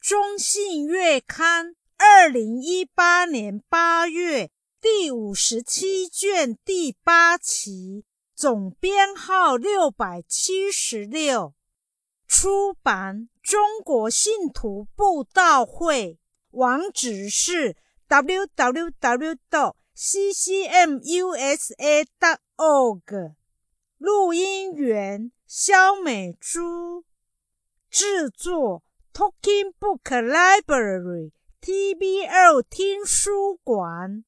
中信月刊2018年8月第57卷第8期，总编号676，出版中国信徒布道会，网址是 www.ccmusa.org。 录音员肖美珠，制作 Talking Book Library TBL 听书馆。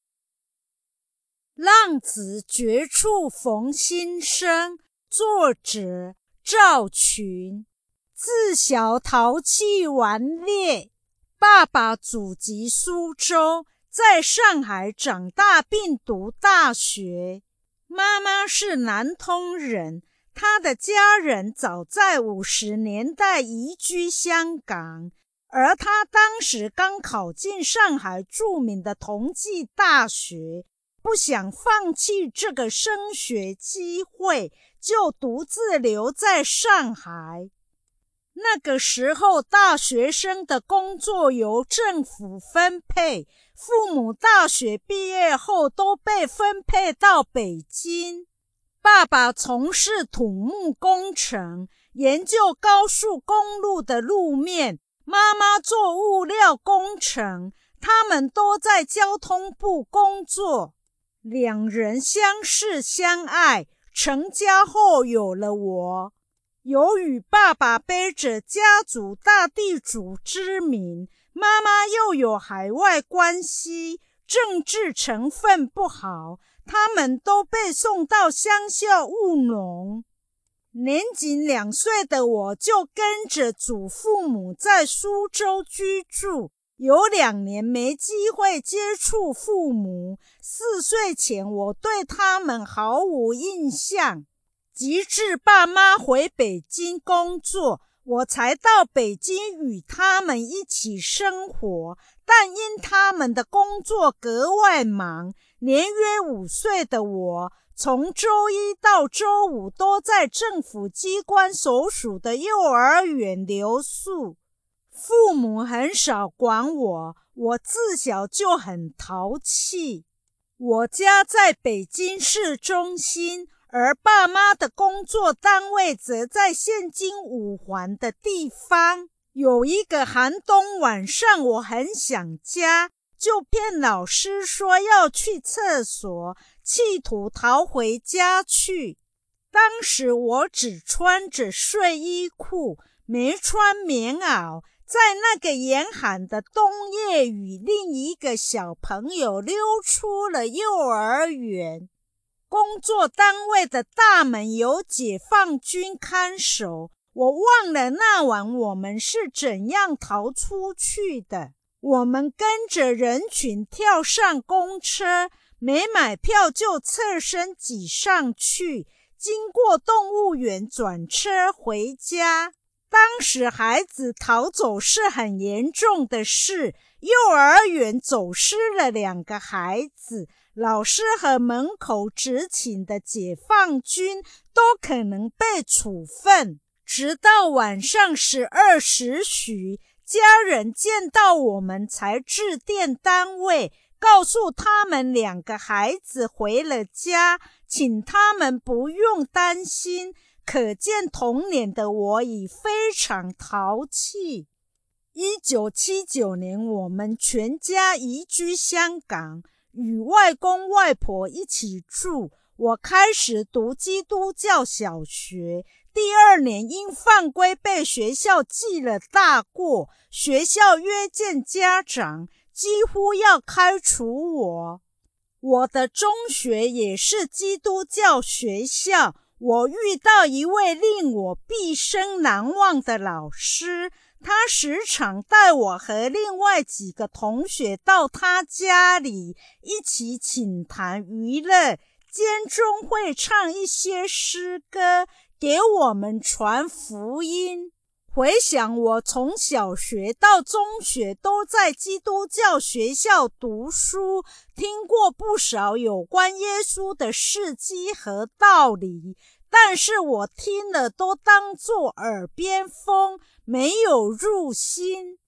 浪子绝处逢新生，作者赵群。自小淘气顽劣，爸爸祖籍苏州，在上海长大并读大学。妈妈是南通人，她的家人早在50年代移居香港，而她当时刚考进上海著名的同济大学，不想放弃这个升学机会，就独自留在上海。那个时候，大学生的工作由政府分配，父母大学毕业后都被分配到北京。爸爸从事土木工程，研究高速公路的路面，妈妈做物料工程，他们都在交通部工作。两人相识相爱，成家后有了我。由于爸爸背着家族大地主之名，妈妈又有海外关系，政治成分不好，他们都被送到乡校务农。年仅2岁的我就跟着祖父母在苏州居住，有2年没机会接触父母。4岁前我对他们毫无印象，直至爸妈回北京工作，我才到北京与他们一起生活，但因他们的工作格外忙，年约5岁的我从周一到周五都在政府机关所属的幼儿园留宿。父母很少管我，我自小就很淘气。我家在北京市中心，而爸妈的工作单位则在现今5环的地方。有一个寒冬晚上，我很想家，就骗老师说要去厕所，企图逃回家去。当时我只穿着睡衣裤，没穿棉袄，在那个严寒的冬夜，与另一个小朋友溜出了幼儿园。工作单位的大门由解放军看守，我忘了那晚我们是怎样逃出去的。我们跟着人群跳上公车，没买票就侧身挤上去，经过动物园转车回家。当时孩子逃走是很严重的事，幼儿园走失了2个孩子，老师和门口执勤的解放军都可能被处分。直到晚上12时许，家人见到我们才致电单位，告诉他们2个孩子回了家，请他们不用担心。可见童年的我已非常淘气。1979年，我们全家移居香港，与外公外婆一起住。我开始读基督教小学，第2年因犯规被学校记了大过，学校约见家长，几乎要开除我。我的中学也是基督教学校，我遇到一位令我毕生难忘的老师，他时常带我和另外几个同学到他家里，一起倾谈娱乐，间中会唱一些诗歌，给我们传福音。回想我从小学到中学都在基督教学校读书，听过不少有关耶稣的事迹和道理，但是我听了都当作耳边风，没有入心。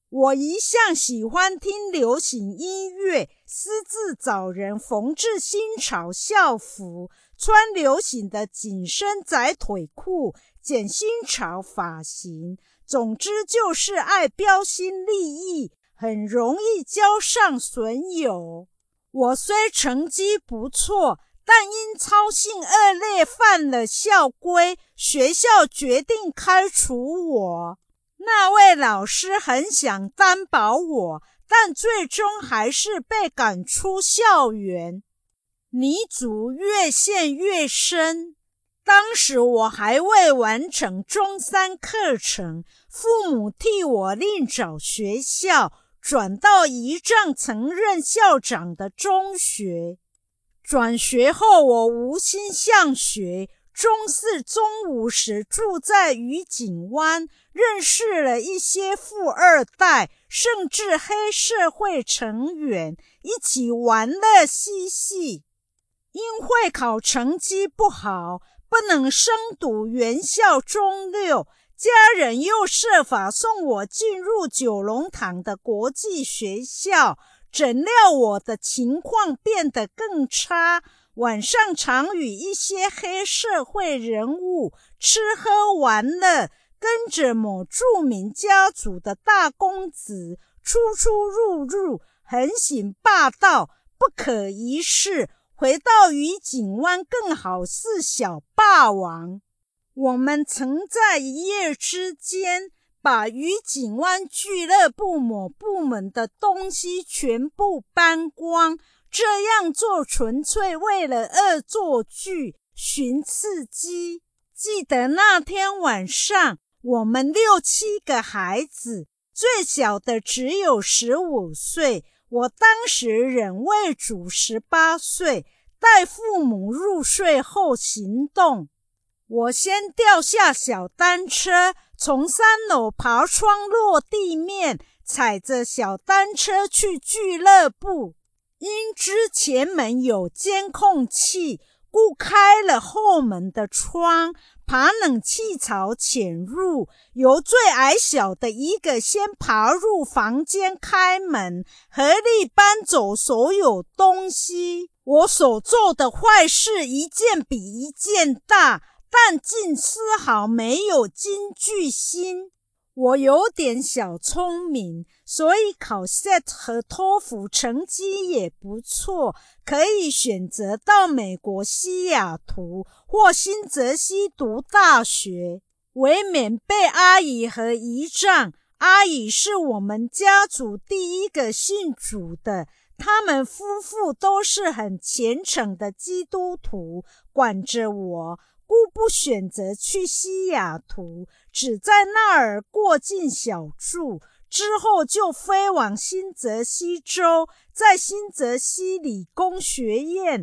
我一向喜欢听流行音乐，私自找人缝制新潮校服，穿流行的紧身窄腿裤，剪新潮发型。总之就是爱标新立异，很容易交上损友。我虽成绩不错，但因操性恶劣犯了校规，学校决定开除我。那位老师很想担保我，但最终还是被赶出校园。泥足越陷越深。当时我还未完成中三课程，父母替我另找学校，转到姨丈曾任校长的中学。转学后我无心向学，中四中五时住在渔景湾，认识了一些富二代，甚至黑社会成员，一起玩乐嬉戏。因会考成绩不好，不能升读原校中六，家人又设法送我进入九龙塘的国际学校，怎料我的情况变得更差，晚上常与一些黑社会人物吃喝玩乐，跟着某著名家族的大公子出出入入，横行霸道，不可一世。回到渔景湾更好似小霸王。我们曾在一夜之间把渔景湾俱乐部某部门的东西全部搬光，这样做纯粹为了恶作剧，寻刺激。记得那天晚上，我们6、7个孩子，最小的只有15岁，我当时仍未足18岁，待父母入睡后行动。我先掉下小单车，从3楼爬窗落地面，踩着小单车去俱乐部。因知前门有监控器，故开了后门的窗，爬冷气槽潜入，由最矮小的一个先爬入房间开门，合力搬走所有东西。我所做的坏事一件比一件大，但竟丝毫没有惊惧心。我有点小聪明，所以考 SAT 和托福成绩也不错，可以选择到美国西雅图或新泽西读大学，为免被阿姨和姨丈，阿姨是我们家族第一个信主的，他们夫妇都是很虔诚的基督徒，管着我，故不选择去西雅图，只在那儿过境小住，之后就飞往新泽西州，在新泽西理工学院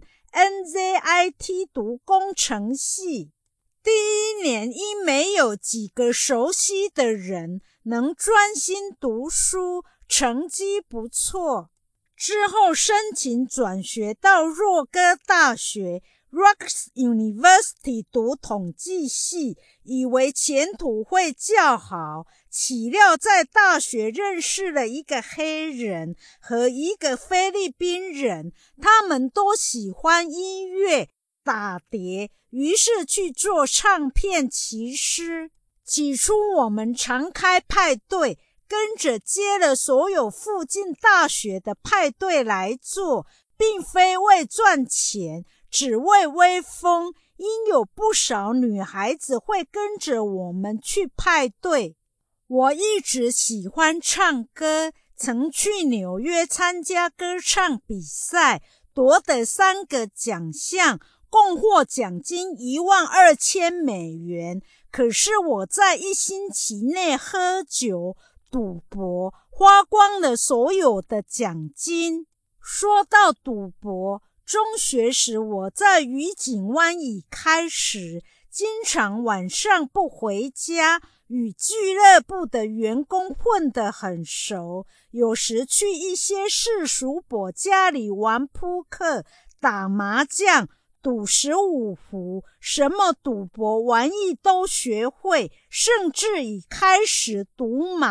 NZIT 读工程系。第1年因没有几个熟悉的人，能专心读书，成绩不错。之后申请转学到若戈大学 Rutgers University 读统计系，以为前途会较好，岂料在大学认识了一个黑人和一个菲律宾人，他们都喜欢音乐打碟，于是去做唱片骑师。起初我们常开派对，跟着接了所有附近大学的派对来做，并非为赚钱，只为威风，因有不少女孩子会跟着我们去派对。我一直喜欢唱歌，曾去纽约参加歌唱比赛，夺得3个奖项，共获奖金12000美元。可是我在1星期内喝酒赌博，花光了所有的奖金。说到赌博，中学时我在渔景湾已开始，经常晚上不回家，与俱乐部的员工混得很熟，有时去一些世俗伯家里玩扑克、打麻将、赌15胡，什么赌博玩意都学会，甚至已开始赌马。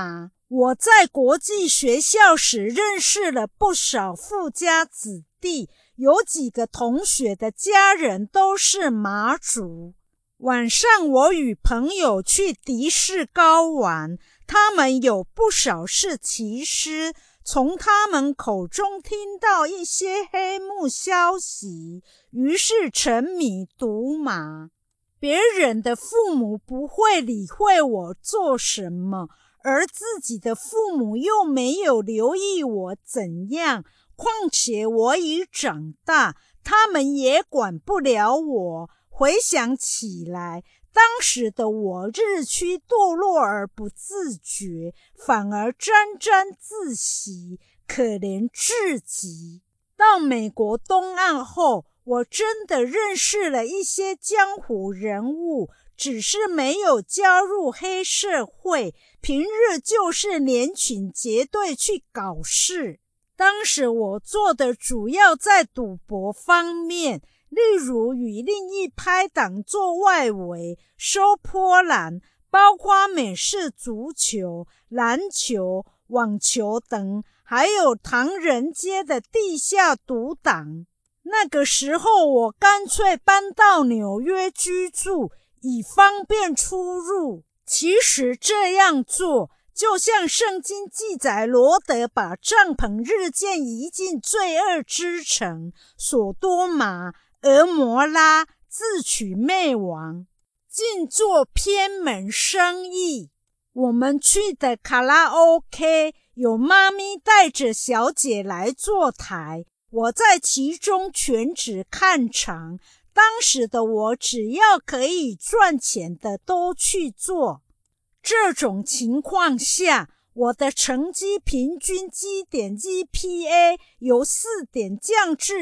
我在国际学校时认识了不少富家子弟，有几个同学的家人都是马祖。晚上我与朋友去迪士高玩，他们有不少是骑师，从他们口中听到一些黑幕消息，于是沉迷赌马。别人的父母不会理会我做什么，而自己的父母又没有留意我怎样，况且我已长大，他们也管不了我。回想起来，当时的我日趋堕落而不自觉，反而沾沾自喜，可怜至极。到美国东岸后，我真的认识了一些江湖人物，只是没有加入黑社会，平日就是连群结队去搞事。当时我做的主要在赌博方面，例如与另一拍档做外围、收波澜，包括美式足球、篮球、网球等，还有唐人街的地下赌档。那个时候我干脆搬到纽约居住，以方便出入。其实这样做就像圣经记载罗德把帐篷日渐移进罪恶之城索多玛、俄摩拉，自取灭亡，尽做偏门生意。我们去的卡拉 OK 有妈咪带着小姐来坐台，我在其中全职看场。当时的我只要可以赚钱的都去做。这种情况下，我的成绩平均基点 GPA 由4点降至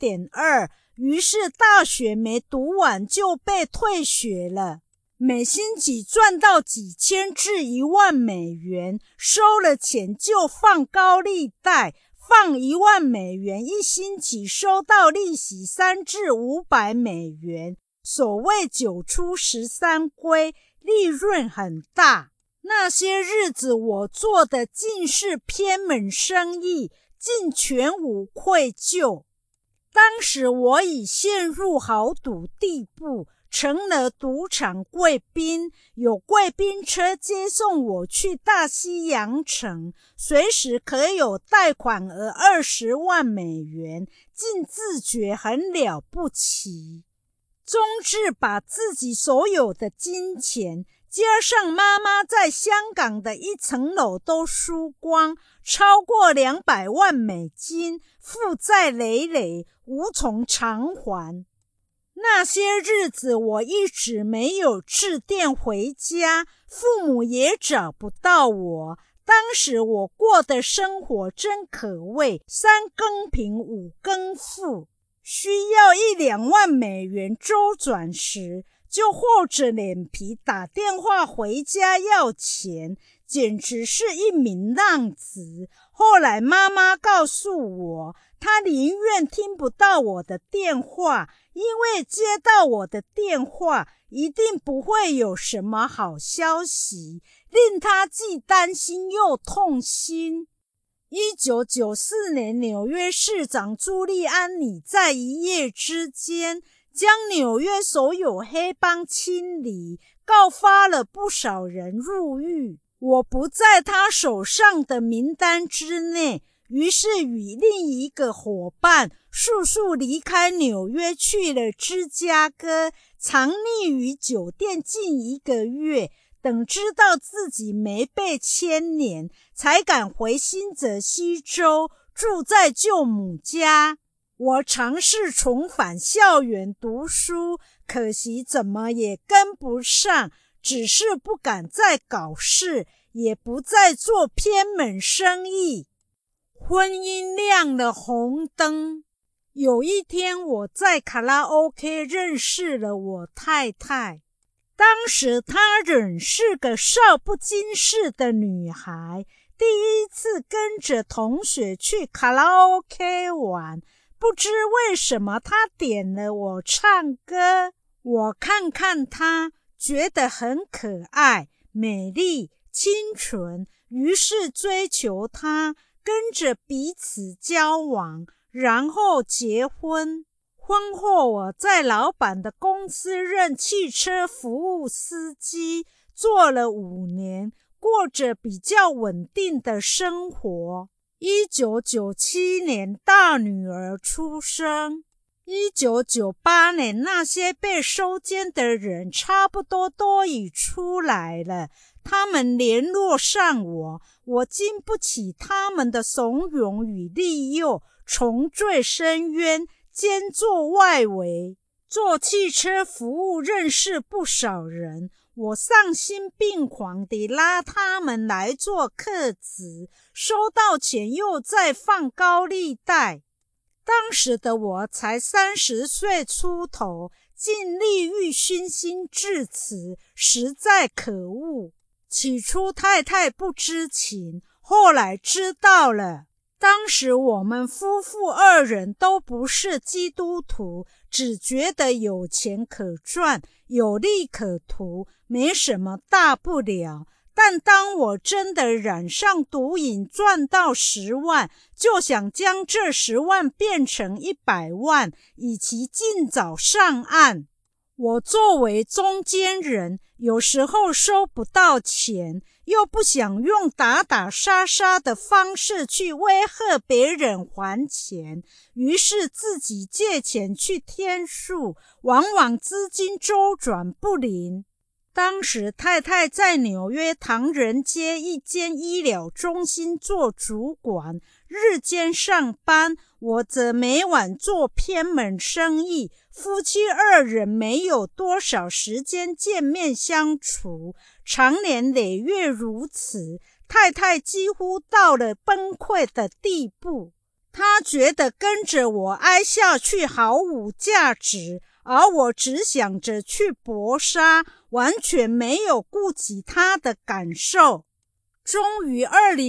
1.2， 于是大学没读完就被退学了。每星期赚到几千至1万美元，收了钱就放高利贷，放1万美元，一星期收到利息3至500美元，所谓9出13归，利润很大。那些日子我做的尽是偏门生意，尽全无愧疚。当时我已陷入豪赌地步，成了赌场贵宾，有贵宾车接送我去大西洋城，随时可有贷款额20万美元，竟自觉很了不起。终至把自己所有的金钱加上妈妈在香港的1层楼都输光，超过200万美金，负债累累，无从偿还。那些日子我一直没有致电回家，父母也找不到我。当时我过的生活真可谓3更平5更富，需要1-2万美元周转时，就厚着脸皮打电话回家要钱，简直是一名浪子。后来妈妈告诉我，她宁愿听不到我的电话，因为接到我的电话一定不会有什么好消息，令她既担心又痛心。1994年，纽约市长朱利安尼在一夜之间将纽约所有黑帮清理，告发了不少人入狱。我不在他手上的名单之内，于是与另一个伙伴速速离开纽约，去了芝加哥，藏匿于酒店近1个月，等知道自己没被牵连，才敢回新泽西州，住在舅母家。我尝试重返校园读书，可惜怎么也跟不上，只是不敢再搞事，也不再做偏门生意。婚姻亮了红灯。有一天我在卡拉 OK 认识了我太太，当时她仍是个少不经事的女孩，第一次跟着同学去卡拉 OK 玩，不知为什么她点了我唱歌，我看她，觉得很可爱、美丽、清纯， 于是追求他，跟着彼此交往，然后结婚。婚后我在老板的公司任汽车服务司机，做了5年，过着比较稳定的生活。1997年大女儿出生。1998年那些被收监的人差不多都已出来了，他们联络上我，我经不起他们的怂恿与利诱，重坠深渊，兼做外围。做汽车服务认识不少人，我丧心病狂地拉他们来做客职，收到钱又再放高利贷。当时的我才30岁出头，竟利欲熏心至此，实在可恶。起初太太不知情，后来知道了。当时我们夫妇2人都不是基督徒，只觉得有钱可赚，有利可图，没什么大不了。但当我真的染上毒瘾，赚到10万，就想将这10万变成100万，以期尽早上岸。我作为中间人，有时候收不到钱，又不想用打打杀杀的方式去威吓别人还钱，于是自己借钱去添数，往往资金周转不灵。当时太太在纽约唐人街一间医疗中心做主管，日间上班，我则每晚做偏门生意，夫妻2人没有多少时间见面相处，长年累月如此，太太几乎到了崩溃的地步。她觉得跟着我挨下去毫无价值，而我只想着去搏杀，完全没有顾及他的感受。终于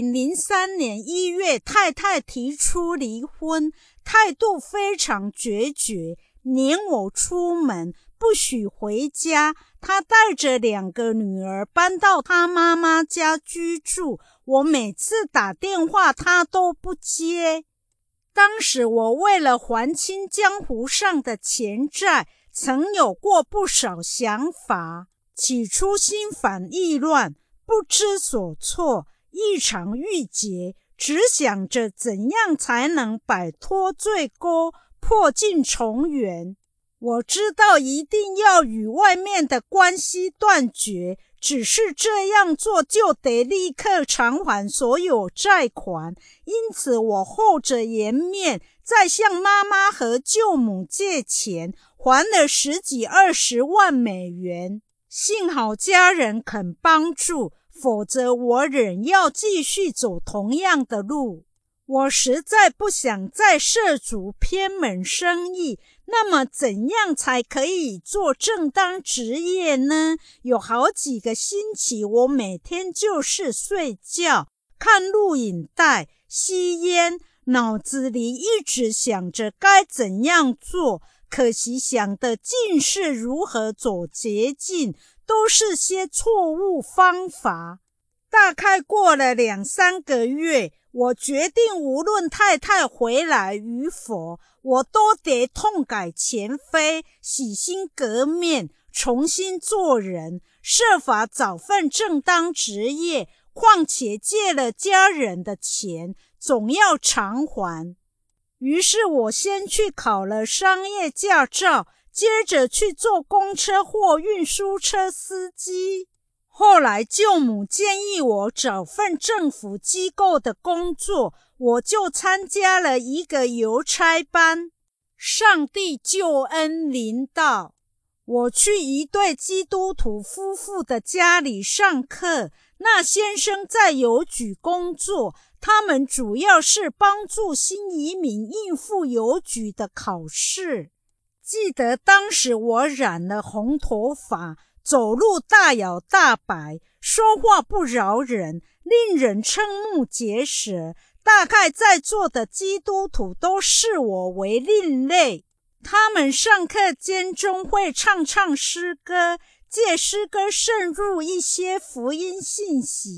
2003年1月，太太提出离婚，态度非常决绝，撵我出门，不许回家。她带着2个女儿搬到她妈妈家居住，我每次打电话她都不接。当时我为了还清江湖上的钱债，曾有过不少想法。起初心烦意乱，不知所措，异常郁结，只想着怎样才能摆脱罪钩，破镜重圆。我知道一定要与外面的关系断绝，只是这样做就得立刻偿还所有债款，因此我厚着颜面再向妈妈和舅母借钱，还了10几20万美元。幸好家人肯帮助，否则我仍要继续走同样的路。我实在不想再涉足偏门生意，那么怎样才可以做正当职业呢？有好几个星期，我每天就是睡觉、看录影带、吸烟，脑子里一直想着该怎样做，可惜想的尽是如何走捷径，都是些错误方法。大概过了2-3个月，我决定无论太太回来与否，我都得痛改前非，洗心革面，重新做人，设法找份正当职业，况且借了家人的钱，总要偿还。于是我先去考了商业驾照，接着去做公车或运输车司机。后来舅母建议我找份政府机构的工作，我就参加了一个邮差班。上帝救恩临到，我去一对基督徒夫妇的家里上课，那先生在邮局工作，他们主要是帮助新移民应付邮局的考试。记得当时我染了红头发，走路大摇大摆，说话不饶人，令人瞠目结舌。大概在座的基督徒都视我为另类。他们上课间中会唱诗歌，借诗歌渗入一些福音信息，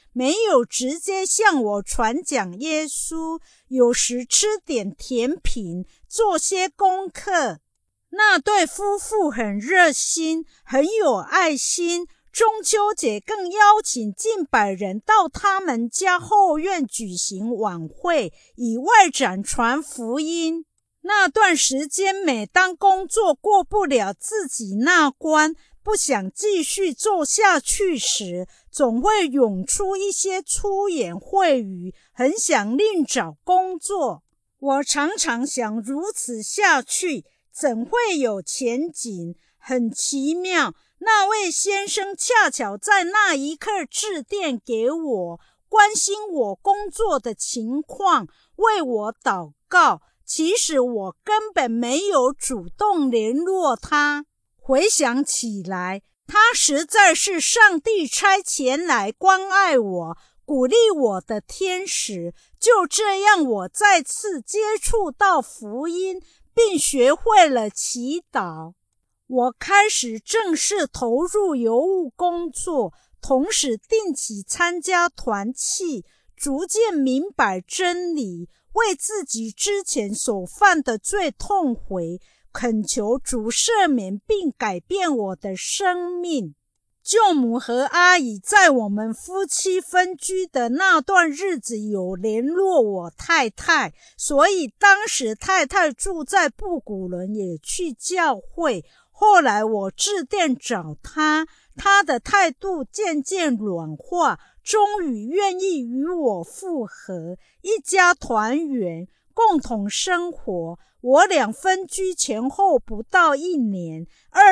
没有直接向我传讲耶稣，有时吃点甜品，做些功课。那对夫妇很热心，很有爱心，中秋节更邀请近100人到他们家后院举行晚会，以外展传福音。那段时间，每当工作过不了自己那关，不想继续做下去时，总会涌出一些粗言秽语，很想另找工作。我常常想，如此下去怎会有前景？很奇妙，那位先生恰巧在那一刻致电给我，关心我工作的情况，为我祷告。其实我根本没有主动联络他。回想起来，他实在是上帝差遣来关爱我、鼓励我的天使。就这样，我再次接触到福音，并学会了祈祷。我开始正式投入邮务工作，同时定期参加团契，逐渐明白真理，为自己之前所犯的罪痛悔，恳求主赦免并改变我的生命。舅母和阿姨在我们夫妻分居的那段日子有联络我太太，所以当时太太住在布谷仑，也去教会。后来我致电找她，她的态度渐渐软化，终于愿意与我复合，一家团圆，共同生活。我俩分居前后不到1年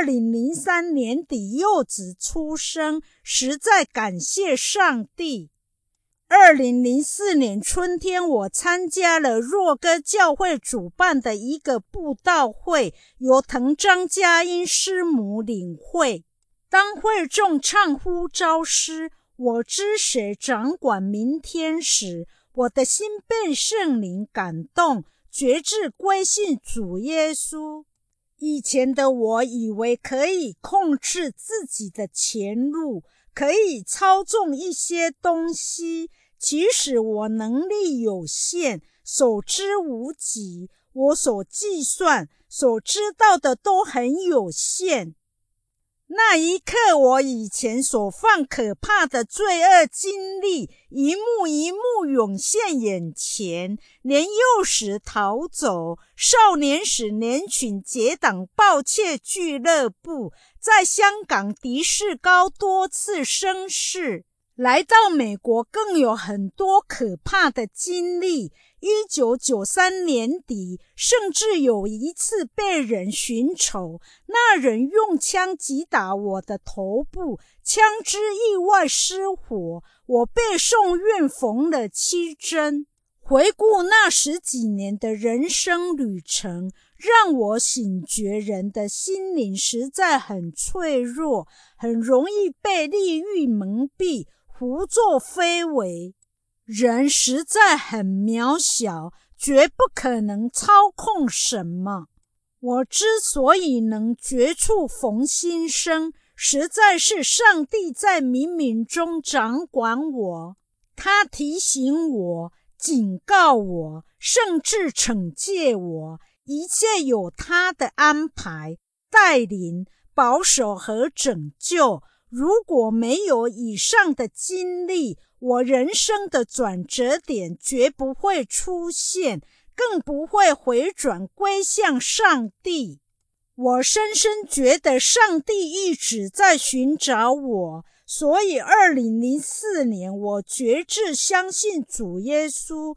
，2003年底幼子出生，实在感谢上帝。2004年春天，我参加了若歌教会主办的一个布道会，由藤张佳音师母领会。当会众唱呼召诗，我知谁掌管明天时，我的心被圣灵感动，决志归信主耶稣。以前的我以为可以控制自己的前路，可以操纵一些东西，其实我能力有限，所知无及，我所计算、所知道的都很有限。那一刻，我以前所犯可怕的罪恶经历，一幕一幕涌现眼前。年幼时逃走，少年时连群结党盗窃俱乐部，在香港迪士高多次生事，来到美国更有很多可怕的经历。1993年底，甚至有一次被人寻仇，那人用枪击打我的头部，枪支意外失火，我被送院缝了7针。回顾那10几年的人生旅程，让我醒觉人的心灵实在很脆弱，很容易被利欲蒙蔽，胡作非为。人实在很渺小，绝不可能操控什么。我之所以能绝处逢新生，实在是上帝在冥冥中掌管我。他提醒我，警告我，甚至惩戒我，一切有他的安排、带领、保守和拯救。如果没有以上的经历，我人生的转折点绝不会出现，更不会回转归向上帝。我深深觉得上帝一直在寻找我，所以2004年我决志相信主耶稣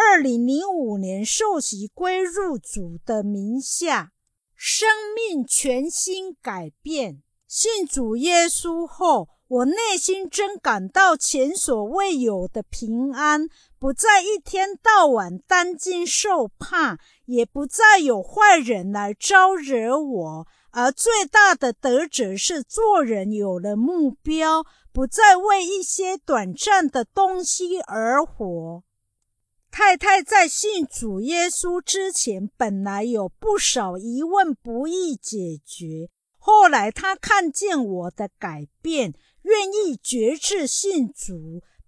，2005年受洗归入主的名下，生命全心改变。信主耶稣后，我内心真感到前所未有的平安，不再一天到晚担惊受怕，也不再有坏人来招惹我，而最大的得着是做人有了目标，不再为一些短暂的东西而活。太太在信主耶稣之前，本来有不少疑问不易解决，后来她看见我的改变，愿意决志信主，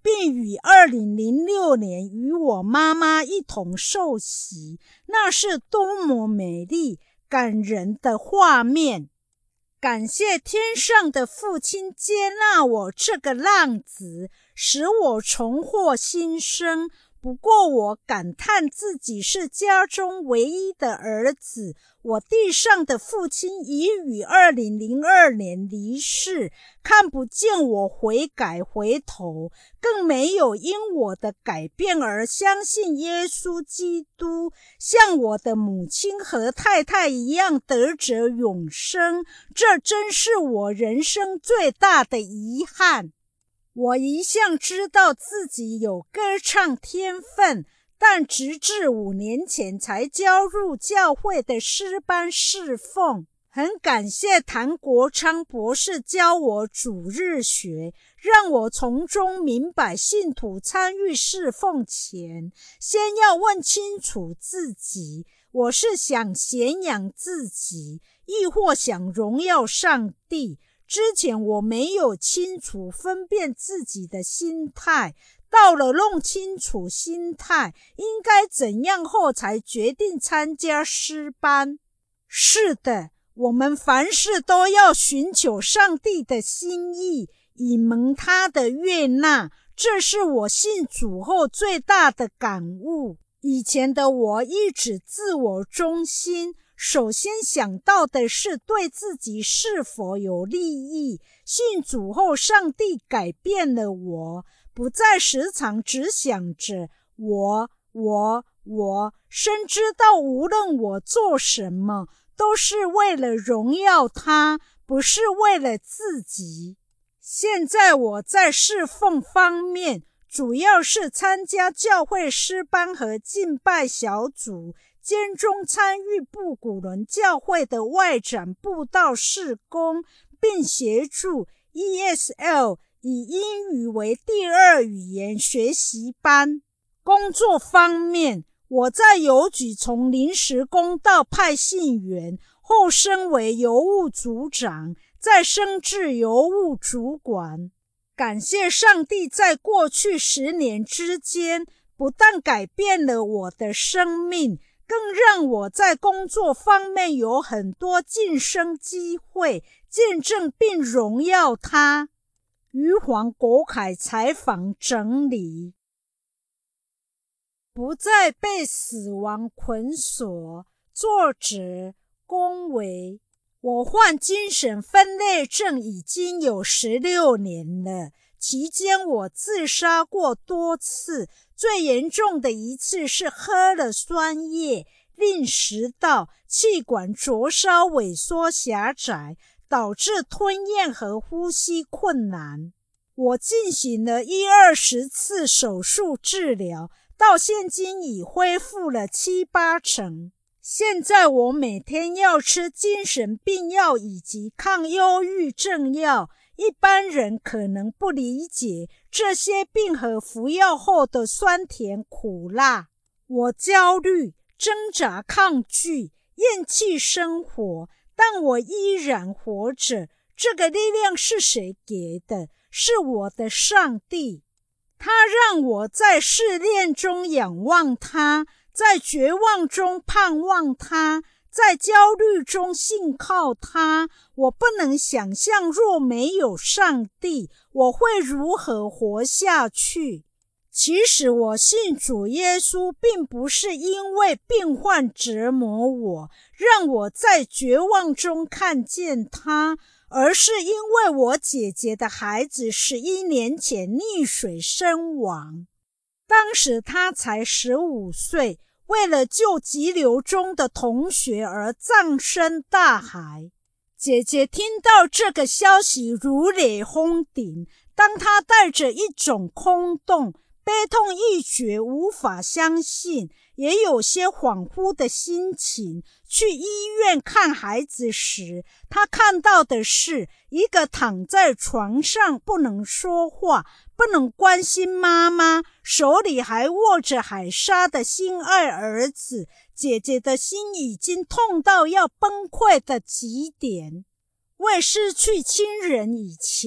并于2006年与我妈妈一同受洗，那是多么美丽感人的画面。感谢天上的父亲接纳我这个浪子，使我重获新生。不过我感叹自己是家中唯一的儿子。我地上的父亲已于2002年离世，看不见我悔改回头，更没有因我的改变而相信耶稣基督，像我的母亲和太太一样得着永生。这真是我人生最大的遗憾。我一向知道自己有歌唱天分，但直至5年前才加入教会的诗班侍奉。很感谢谭国昌博士教我主日学，让我从中明白信徒参与侍奉前，先要问清楚自己，我是想显扬自己，亦或想荣耀上帝。之前我没有清楚分辨自己的心态，到了弄清楚心态应该怎样后，才决定参加诗班。是的，我们凡事都要寻求上帝的心意，以蒙他的悦纳，这是我信主后最大的感悟。以前的我一直自我中心，首先想到的是对自己是否有利益。信主后，上帝改变了我，不再时常只想着我，深知道无论我做什么，都是为了荣耀他，不是为了自己。现在我在侍奉方面，主要是参加教会诗班和敬拜小组，兼中参与布谷仑教会的外展布道事工，并协助 ESL 以英语为第二语言学习班。工作方面，我在邮局从临时工到派信员，后升为邮务组长，再升至邮务主管。感谢上帝在过去10年之间，不但改变了我的生命，更让我在工作方面有很多晋升机会，见证并荣耀他。余黄国凯采访整理。不再被死亡捆锁。作者龚维。我患精神分裂症已经有16年了，期间我自杀过多次，最严重的一次是喝了酸液，令食道、气管灼烧萎缩狭窄，导致吞咽和呼吸困难。我进行了20次手术治疗，到现今已恢复了7-8成。现在我每天要吃精神病药以及抗忧郁症药，一般人可能不理解这些病和服药后的酸甜苦辣。我焦虑、挣扎、抗拒、厌弃生活，但我依然活着。这个力量是谁给的？是我的上帝。他让我在试炼中仰望他，在绝望中盼望他，在焦虑中信靠他。我不能想象若没有上帝，我会如何活下去。其实我信主耶稣，并不是因为病患折磨我，让我在绝望中看见他，而是因为我姐姐的孩子11年前溺水身亡。当时他才15岁，为了救急流中的同学而葬身大海。姐姐听到这个消息如雷轰顶，当她带着一种空洞、悲痛欲绝、无法相信，也有些恍惚的心情去医院看孩子时，她看到的是一个躺在床上不能说话、不能关心妈妈，手里还握着海沙的心爱儿子。姐姐的心已经痛到要崩溃的极点。未失去亲人以前，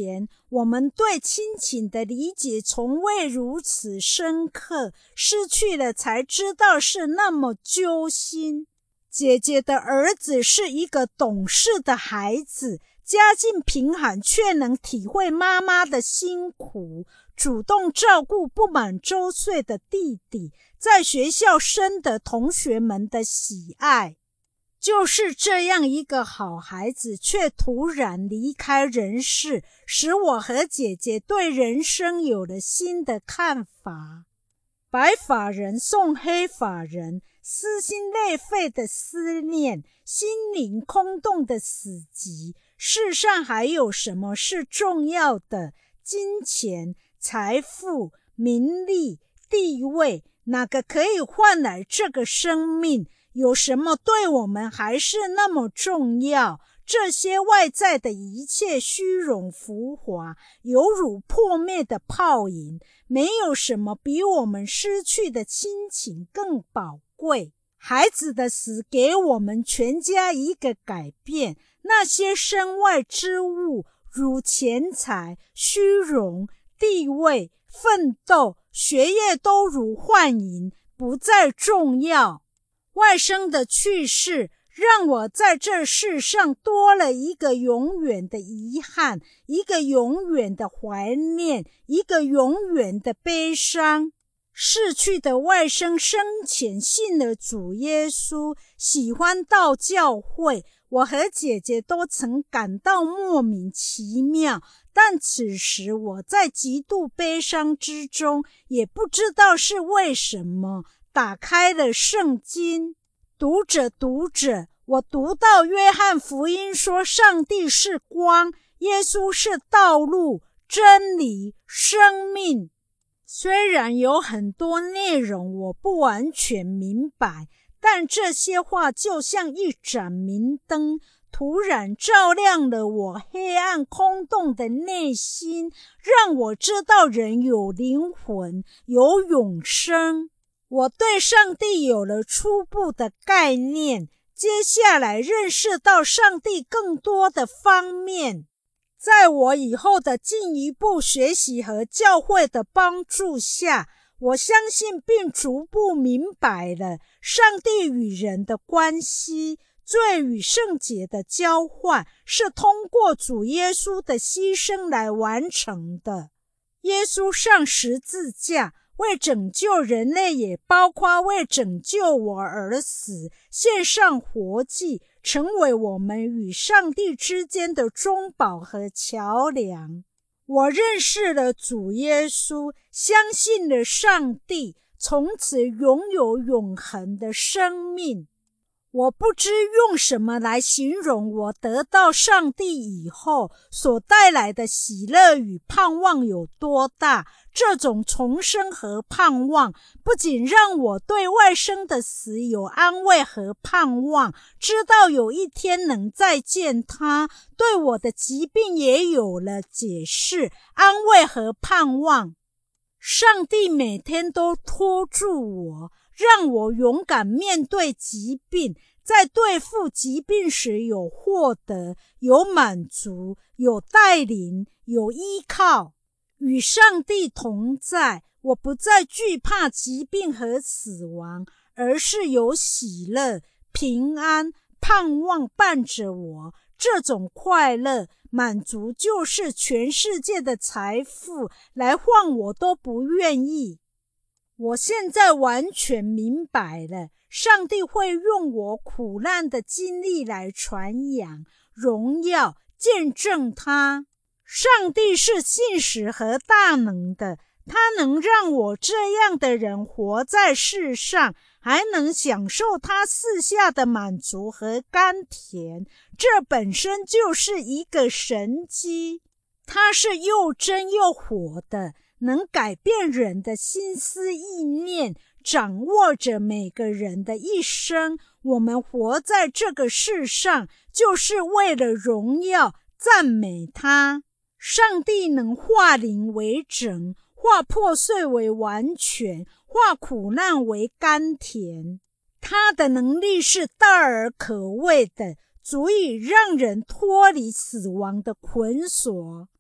我们对亲情的理解从未如此深刻，失去了才知道是那么揪心。姐姐的儿子是一个懂事的孩子，家境贫寒却能体会妈妈的辛苦，主动照顾不满周岁的弟弟，在学校深得同学们的喜爱。就是这样一个好孩子，却突然离开人世，使我和姐姐对人生有了新的看法。白发人送黑发人，撕心裂肺的思念，心灵空洞的死寂。世上还有什么是重要的？金钱、财富、名利、地位，哪个可以换来这个生命？有什么对我们还是那么重要？这些外在的一切虚荣浮华，犹如破灭的泡影，没有什么比我们失去的亲情更宝贵。孩子的死给我们全家一个改变，那些身外之物，如钱财、虚荣、地位、奋斗、学业都如幻影，不再重要。外甥的去世让我在这世上多了一个永远的遗憾，一个永远的怀念，一个永远的悲伤。逝去的外甥生前信了主耶稣，喜欢到教会，我和姐姐都曾感到莫名其妙，但此时我在极度悲伤之中，也不知道是为什么，打开了圣经，读着读着，我读到约翰福音说上帝是光，耶稣是道路、真理、生命。虽然有很多内容我不完全明白，但这些话就像一盏明灯，突然照亮了我黑暗空洞的内心，让我知道人有灵魂，有永生。我对上帝有了初步的概念，接下来认识到上帝更多的方面。在我以后的进一步学习和教会的帮助下，我相信并逐步明白了上帝与人的关系，罪与圣洁的交换是通过主耶稣的牺牲来完成的。耶稣上十字架，为拯救人类，也包括为拯救我而死，献上活祭，成为我们与上帝之间的中保和桥梁。我认识了主耶稣，相信了上帝，从此拥有永恒的生命。我不知用什么来形容我得到上帝以后所带来的喜乐与盼望有多大。这种重生和盼望不仅让我对外甥的死有安慰和盼望，知道有一天能再见他，对我的疾病也有了解释、安慰和盼望。上帝每天都托住我，让我勇敢面对疾病，在对付疾病时有获得，有满足，有带领，有依靠。与上帝同在，我不再惧怕疾病和死亡，而是有喜乐、平安、盼望伴着我。这种快乐、满足就是全世界的财富，来换我都不愿意。我现在完全明白了，上帝会用我苦难的经历来传扬、荣耀、见证他。上帝是信实和大能的，他能让我这样的人活在世上，还能享受他赐下的满足和甘甜，这本身就是一个神迹。他是又真又活的，能改变人的心思意念，掌握着每个人的一生。我们活在这个世上，就是为了荣耀、赞美他。上帝能化灵为整，化破碎为完全，化苦难为甘甜。他的能力是大而可畏的，足以让人脱离死亡的捆锁。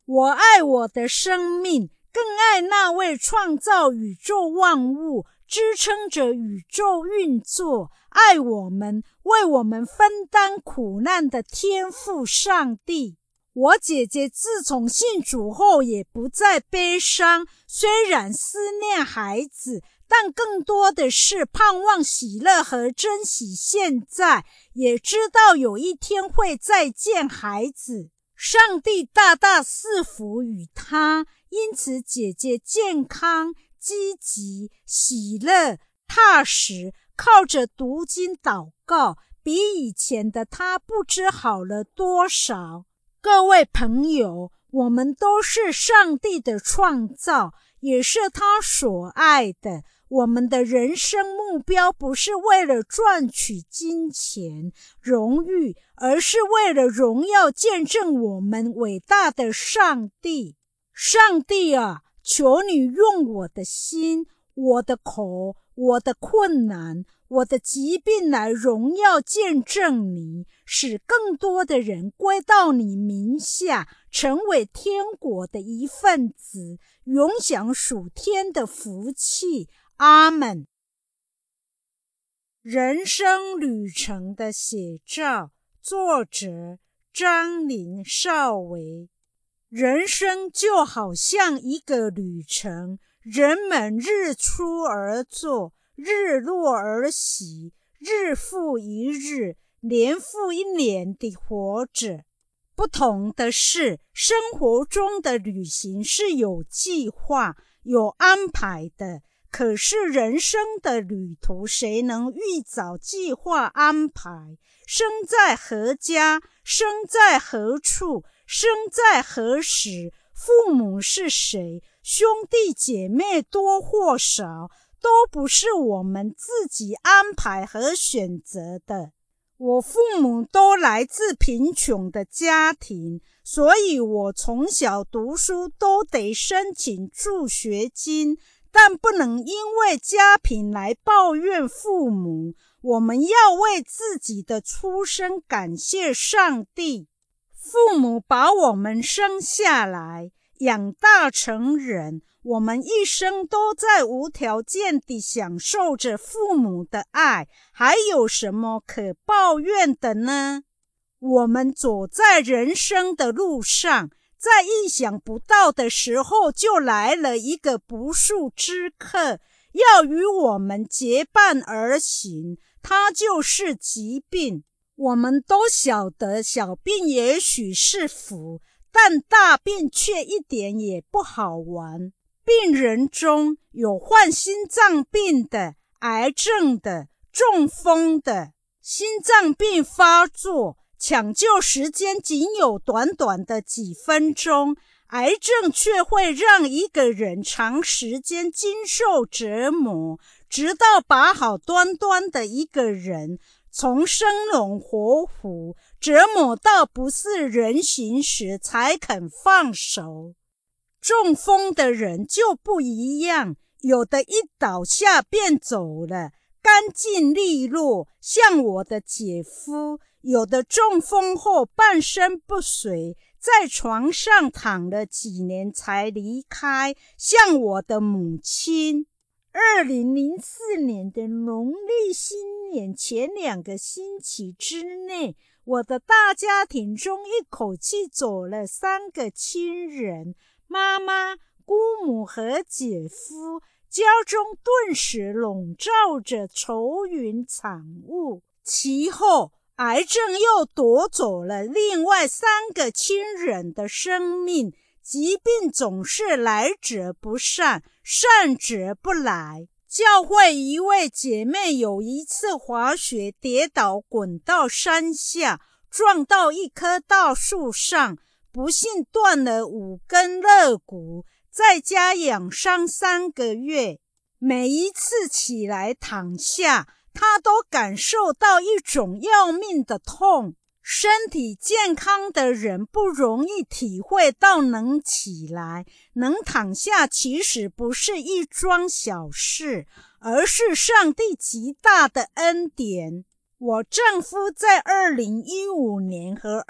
我爱我的生命，更爱那位创造宇宙万物，支撑着宇宙运作，爱我们，为我们分担苦难的天父上帝。我姐姐自从信主后也不再悲伤，虽然思念孩子，但更多的是盼望喜乐和珍惜现在，也知道有一天会再见孩子。上帝大大赐福于她，因此姐姐健康、积极、喜乐、踏实，靠着读经祷告，比以前的她不知好了多少。各位朋友，我们都是上帝的创造，也是他所爱的。我们的人生目标不是为了赚取金钱、荣誉，而是为了荣耀见证我们伟大的上帝。上帝啊，求你用我的心、我的口、我的困难、我的疾病来荣耀见证你，使更多的人归到你名下，成为天国的一份子，永享属天的福气。阿们。人生旅程的写照，作者张林少维。人生就好像一个旅程，人们日出而作，日落而息，日复一日，年复一年地活着。不同的是，生活中的旅行是有计划、有安排的，可是人生的旅途，谁能预早计划安排？生在何家，生在何处，生在何时，父母是谁，兄弟姐妹多或少，都不是我们自己安排和选择的。我父母都来自贫穷的家庭，所以我从小读书都得申请助学金，但不能因为家贫来抱怨父母，我们要为自己的出生感谢上帝。父母把我们生下来，养大成人，我们一生都在无条件地享受着父母的爱，还有什么可抱怨的呢？我们走在人生的路上，在意想不到的时候，就来了一个不速之客，要与我们结伴而行，它就是疾病。我们都晓得小病也许是福，但大病却一点也不好玩。病人中有患心脏病的、癌症的、中风的。心脏病发作，抢救时间仅有短短的几分钟，癌症却会让一个人长时间经受折磨，直到把好端端的一个人从生龙活虎折磨到不似人形时才肯放手。中风的人就不一样，有的一倒下便走了，干净利落，像我的姐夫；有的中风后半身不遂，在床上躺了几年才离开，像我的母亲。2004年的农历新年前2个星期之内，我的大家庭中一口气走了3个亲人，妈妈、姑母和姐夫，家中顿时笼罩着愁云惨雾。其后癌症又夺走了另外3个亲人的生命，疾病总是来者不善，善者不来。教会一位姐妹有一次滑雪跌倒，滚到山下，撞到一棵大树上，不幸断了5根肋骨，在家养伤3个月。每一次起来躺下，她都感受到一种要命的痛。身体健康的人不容易体会到能起来、能躺下其实不是一桩小事，而是上帝极大的恩典。 我丈夫在2015年和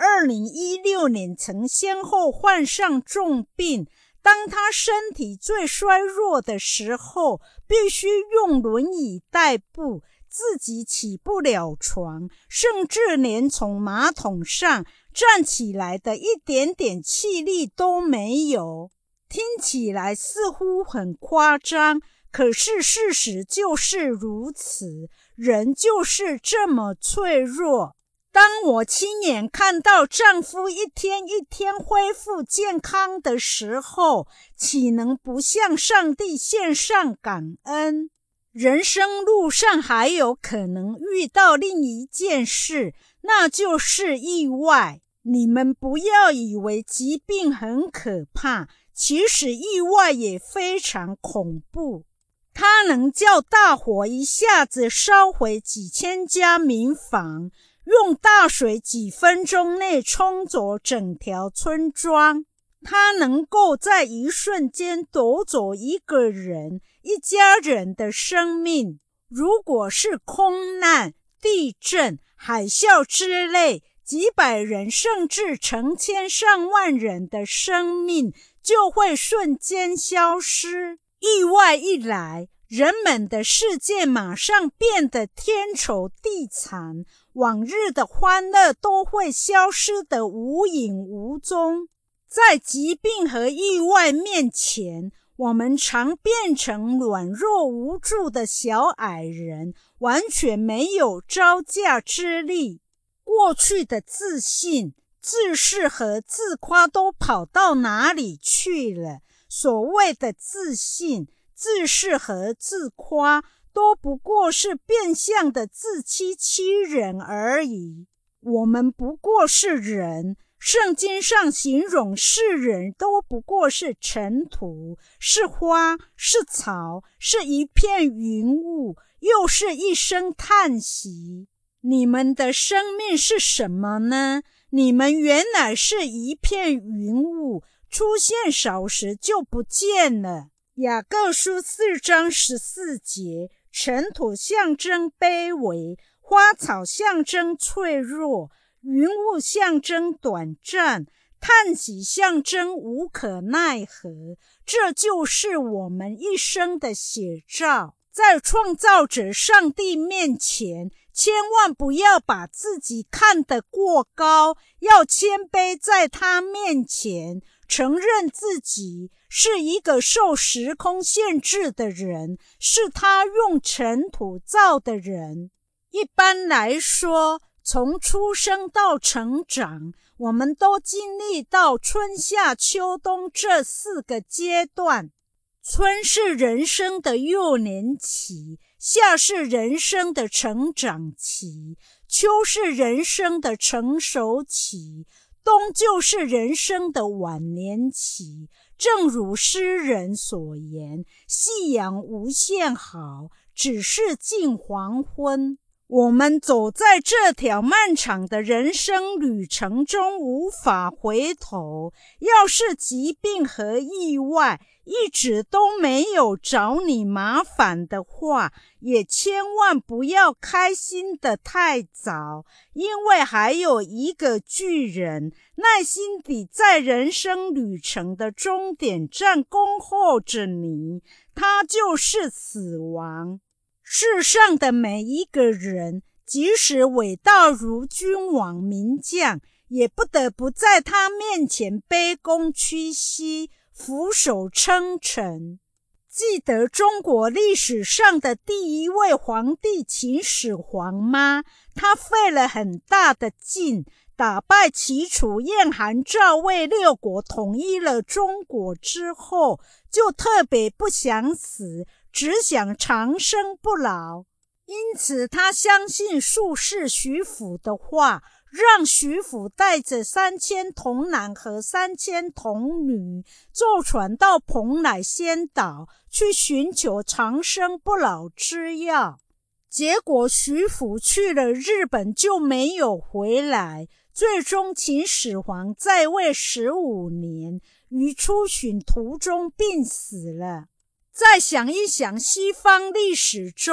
2016年曾先后患上重病，当他身体最衰弱的时候，必须用轮椅代步，自己起不了床，甚至连从马桶上站起来的一点点气力都没有。听起来似乎很夸张，可是事实就是如此，人就是这么脆弱。当我亲眼看到丈夫一天一天恢复健康的时候，岂能不向上帝献上感恩？人生路上还有可能遇到另一件事，那就是意外。你们不要以为疾病很可怕，其实意外也非常恐怖。它能叫大火一下子烧毁几千家民房，用大水几分钟内冲走整条村庄。它能够在一瞬间夺走一个人、一家人的生命。如果是空难、地震、海啸之类，几百人甚至成千上万人的生命就会瞬间消失。意外一来，人们的世界马上变得天丑地惨，往日的欢乐都会消失得无影无踪。在疾病和意外面前，我们常变成软弱无助的小矮人，完全没有招架之力。过去的自信、自视和自夸都跑到哪里去了？所谓的自信、自视和自夸都不过是变相的自欺欺人而已。我们不过是人，圣经上形容世人都不过是尘土，是花，是草，是一片云雾，又是一声叹息。你们的生命是什么呢？你们原来是一片云雾，出现少时就不见了。雅各书4章14节，尘土象征卑微，花草象征脆弱，云雾象征短暂，叹息象征无可奈何。这就是我们一生的写照。在创造者上帝面前，千万不要把自己看得过高，要谦卑在他面前，承认自己是一个受时空限制的人，是他用尘土造的人。一般来说，从出生到成长，我们都经历到春夏秋冬这4个阶段。春是人生的幼年期，夏是人生的成长期，秋是人生的成熟期，冬就是人生的晚年期。正如诗人所言，夕阳无限好，只是近黄昏。我们走在这条漫长的人生旅程中无法回头，要是疾病和意外一直都没有找你麻烦的话，也千万不要开心得太早，因为还有一个巨人耐心地在人生旅程的终点站恭候着你，他就是死亡。世上的每一个人，即使伟大如君王名将，也不得不在他面前卑躬屈膝，俯首称臣。记得中国历史上的第一位皇帝秦始皇吗？他费了很大的劲，打败齐楚燕韩赵魏6国，统一了中国之后，就特别不想死，只想长生不老。因此他相信术士徐福的话，让徐福带着3000童男和3000童女坐船到蓬莱仙岛去寻求长生不老之药。结果徐福去了日本就没有回来，最终秦始皇在位15年，于出巡途中病死了。再想一想西方历史中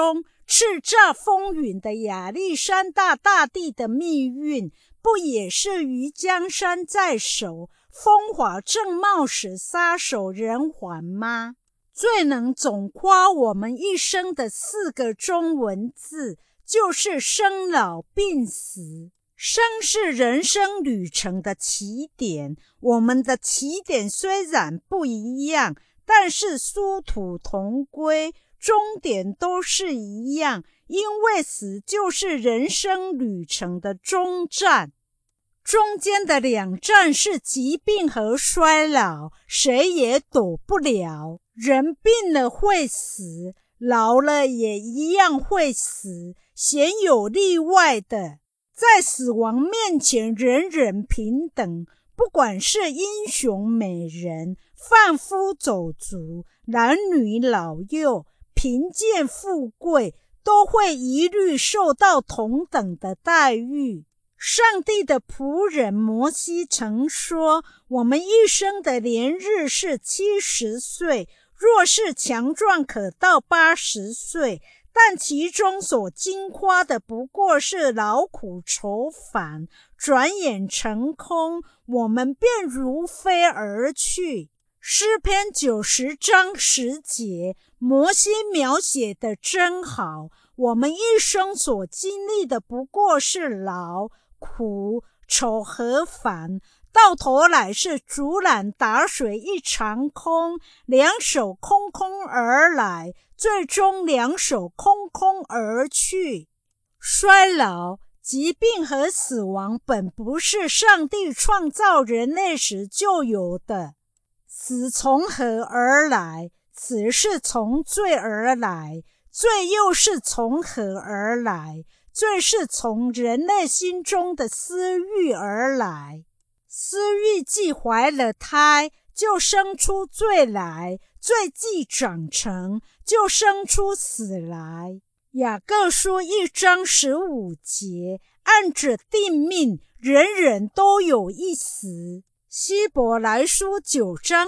叱咤风云的亚历山大大帝的命运，不也是于江山在手，风华正茂时撒手人寰吗？最能总括我们一生的4个中文字，就是生老病死。生是人生旅程的起点，我们的起点虽然不一样，但是殊途同归，终点都是一样，因为死就是人生旅程的终站。中间的2站是疾病和衰老，谁也躲不了。人病了会死，老了也一样会死，鲜有例外的。在死亡面前，人人平等，不管是英雄美人、贩夫走卒、男女老幼、贫贱富贵，都会一律受到同等的待遇。上帝的仆人摩西曾说，我们一生的年日是70岁，若是强壮可到80岁，但其中所经夸的不过是劳苦愁烦，转眼成空，我们便如飞而去。诗篇90章10节，摩西描写的真好，我们一生所经历的不过是劳苦愁和烦，到头来是竹篮打水一场空，两手空空而来，最终两手空空而去。衰老、疾病和死亡本不是上帝创造人类时就有的。死从何而来？死是从罪而来，罪又是从何而来？罪是从人类心中的私欲而来。私欲既怀了胎，就生出罪来，罪既长成，就生出死来。雅各书1章15节，按着定命，人人都有一死。希伯来书9章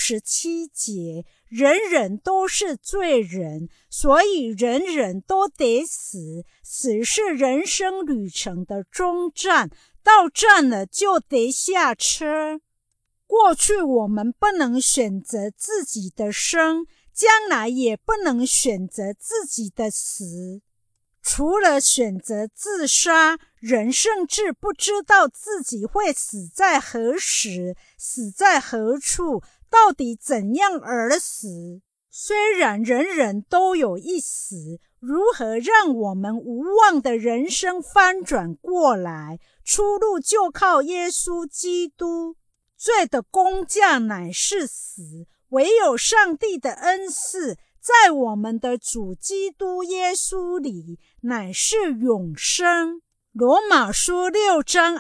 27节，人人都是罪人，所以人人都得死。死是人生旅程的终站，到站了就得下车。过去我们不能选择自己的生，将来也不能选择自己的死。除了选择自杀，人甚至不知道自己会死在何时，死在何处，到底怎样而死。虽然人人都有一死，如何让我们无望的人生翻转过来？出路就靠耶稣基督。罪的工价乃是死，唯有上帝的恩赐在我们的主基督耶稣里乃是永生。罗马书6章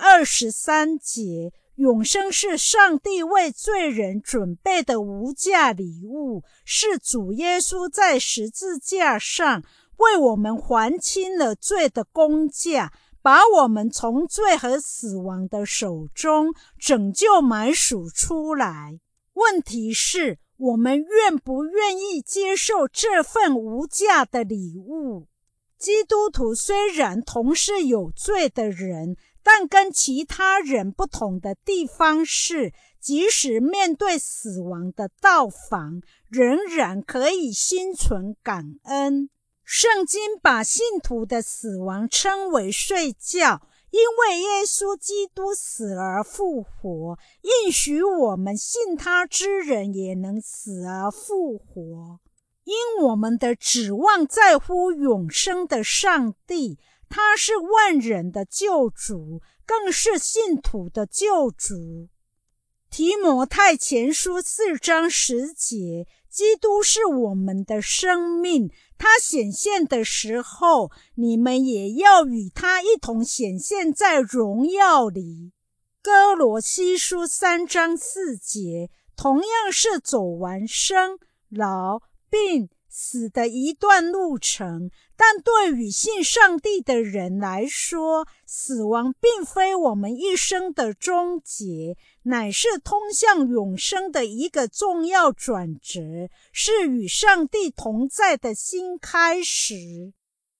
23节，永生是上帝为罪人准备的无价礼物，是主耶稣在十字架上为我们还清了罪的工价，把我们从罪和死亡的手中拯救买赎出来。问题是，我们愿不愿意接受这份无价的礼物？基督徒虽然同是有罪的人，但跟其他人不同的地方是，即使面对死亡的到访，仍然可以心存感恩。圣经把信徒的死亡称为睡觉，因为耶稣基督死而复活，应许我们信他之人也能死而复活。因我们的指望在乎永生的上帝，他是万人的救主，更是信徒的救主。提摩太前书4章10节，基督是我们的生命，他显现的时候，你们也要与他一同显现在荣耀里。哥罗西书3章4节，同样是走完生、老、病、死的一段路程，但对于信上帝的人来说，死亡并非我们一生的终结，乃是通向永生的一个重要转折，是与上帝同在的新开始。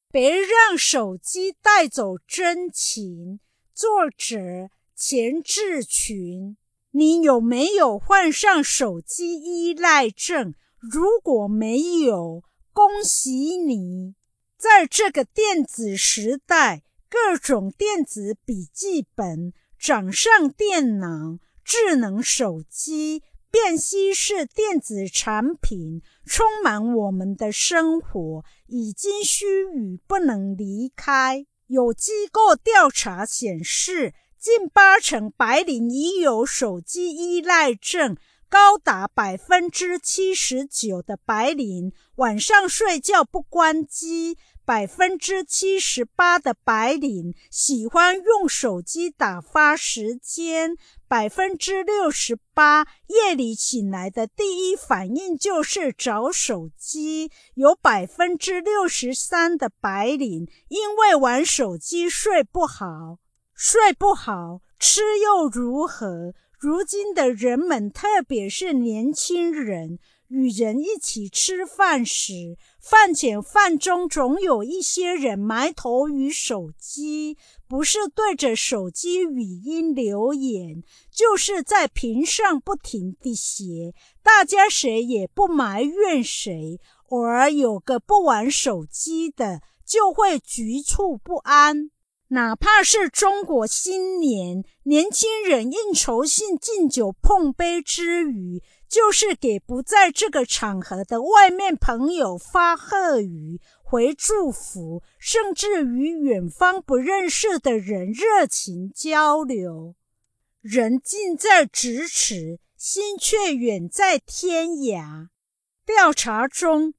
别让手机带走真情。作者钱志群。你有没有患上手机依赖症？如果没有，恭喜你。在这个电子时代，各种电子笔记本、掌上电脑、智能手机、便携式电子产品充满我们的生活，已经须臾不能离开。有机构调查显示，近80%白领已有手机依赖症，高达79%的白领晚上睡觉不关机，78%的白领喜欢用手机打发时间，68%夜里醒来的第一反应就是找手机，有63%的白领因为玩手机睡不好，吃又如何？如今的人们，特别是年轻人，与人一起吃饭时，饭前饭中总有一些人埋头于手机，不是对着手机语音留言，就是在屏上不停地写，大家谁也不埋怨谁，偶尔有个不玩手机的，就会局促不安。哪怕是中国新年，年轻人应酬性敬酒碰杯之余，就是给不在这个场合的外面朋友发贺语、回祝福，甚至与远方不认识的人热情交流。人近在咫尺，心却远在天涯。调查中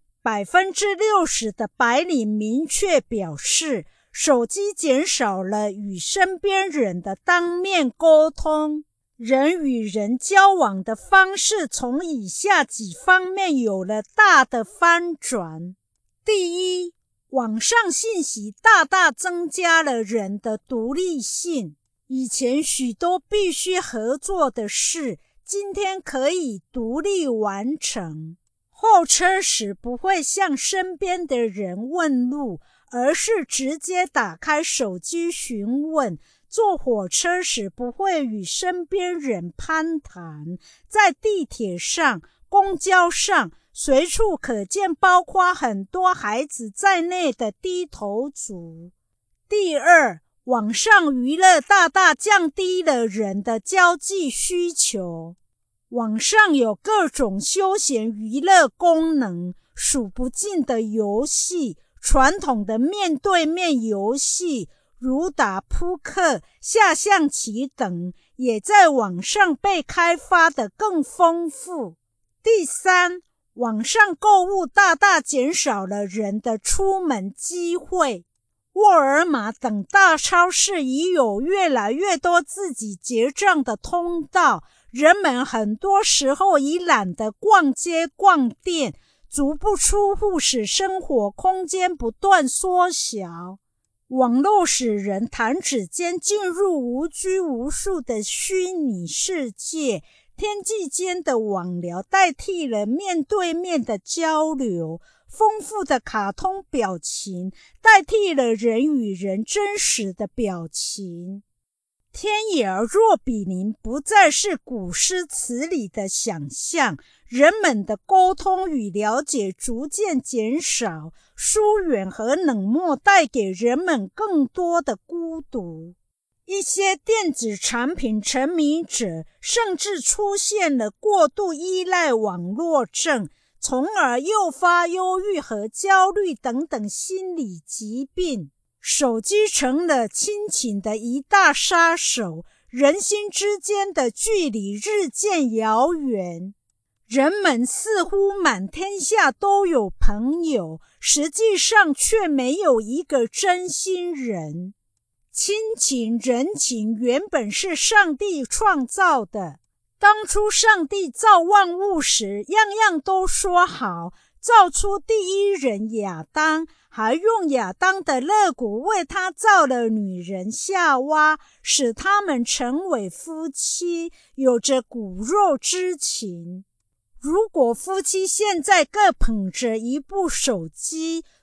，60%的白领明确表示，手机减少了与身边人的当面沟通，人与人交往的方式从以下几方面有了大的翻转。第一，网上信息大大增加了人的独立性。以前许多必须合作的事，今天可以独立完成。候车时不会向身边的人问路，而是直接打开手机询问。坐火车时不会与身边人攀谈，在地铁上、公交上随处可见包括很多孩子在内的低头族。第二，网上娱乐大大降低了人的交际需求。网上有各种休闲娱乐功能，数不尽的游戏，传统的面对面游戏如打扑克、下象棋等，也在网上被开发得更丰富。第三，网上购物大大减少了人的出门机会。沃尔玛等大超市已有越来越多自己结账的通道，人们很多时候已懒得逛街逛店，足不出户使生活空间不断缩小。网络使人弹指间进入无拘无束的虚拟世界，天际间的网聊代替了面对面的交流，丰富的卡通表情代替了人与人真实的表情。天涯若比邻不再是古诗词里的想象，人们的沟通与了解逐渐减少，疏远和冷漠带给人们更多的孤独。一些电子产品沉迷者甚至出现了过度依赖网络症，从而诱发忧郁和焦虑等等心理疾病。手机成了亲情的一大杀手，人心之间的距离日渐遥远。人们似乎满天下都有朋友，实际上却没有一个真心人。亲情、人情原本是上帝创造的。当初上帝造万物时，样样都说好，造出第一人亚当，还用亚当的肋骨为他造了女人夏娃，使他们成为夫妻，有着骨肉之情。如果夫妻现在各捧着一部手机，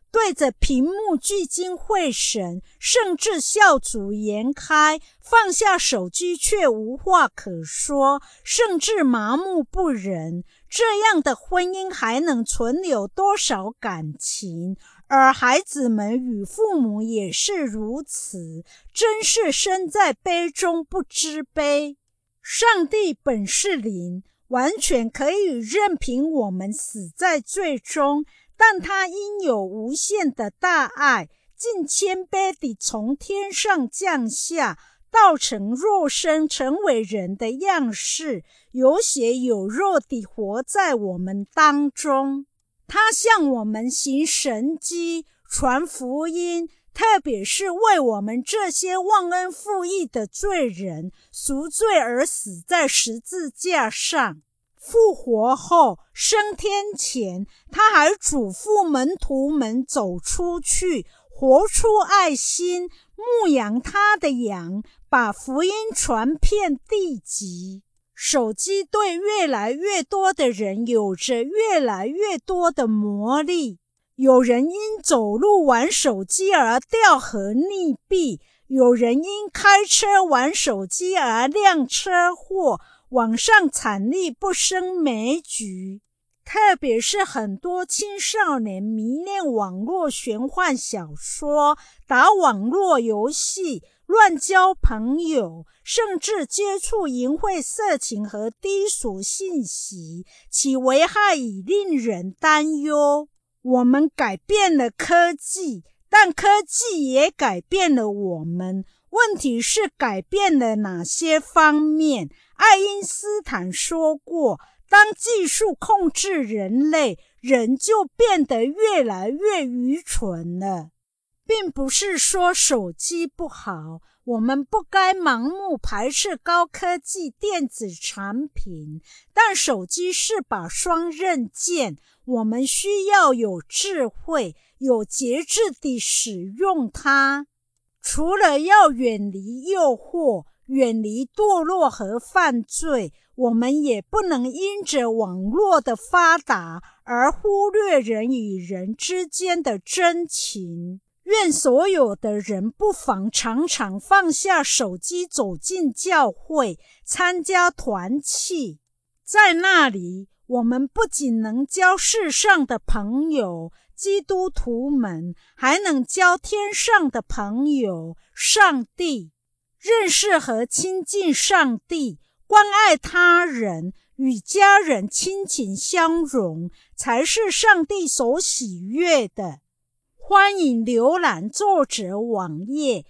对着屏幕聚精会神，甚至笑逐颜开，放下手机却无话可说，甚至麻木不仁。这样的婚姻还能存留多少感情？而孩子们与父母也是如此，真是身在悲中不知悲。上帝本是灵，完全可以任凭我们死在罪中，但他因有无限的大爱，竟谦卑地从天上降下，道成肉身，成为人的样式，有血有肉地活在我们当中。他向我们行神迹，传福音，特别是为我们这些忘恩负义的罪人赎罪而死在十字架上。复活后，升天前，他还嘱咐门徒们走出去，活出爱心，牧养他的羊，把福音传遍地极。手机对越来越多的人有着越来越多的魔力。有人因走路玩手机而掉河溺毙，有人因开车玩手机而酿车祸，网上惨烈不胜枚举。特别是很多青少年迷恋网络玄幻小说，打网络游戏，乱交朋友，甚至接触淫秽色情和低俗信息，其危害已令人担忧。我们改变了科技，但科技也改变了我们。问题是改变了哪些方面？爱因斯坦说过，当技术控制人类，人就变得越来越愚蠢了。并不是说手机不好，我们不该盲目排斥高科技电子产品，但手机是把双刃剑，我们需要有智慧、有节制地使用它。除了要远离诱惑，远离堕落和犯罪，我们也不能因着网络的发达而忽略人与人之间的真情。愿所有的人不妨常常放下手机，走进教会，参加团契。在那里，我们不仅能交世上的朋友，基督徒们，还能交天上的朋友，上帝。认识和亲近上帝，关爱他人，与家人亲情相融，才是上帝所喜悦的。欢迎浏览作者网页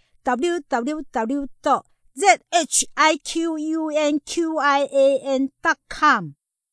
www.zhiqunqian.com。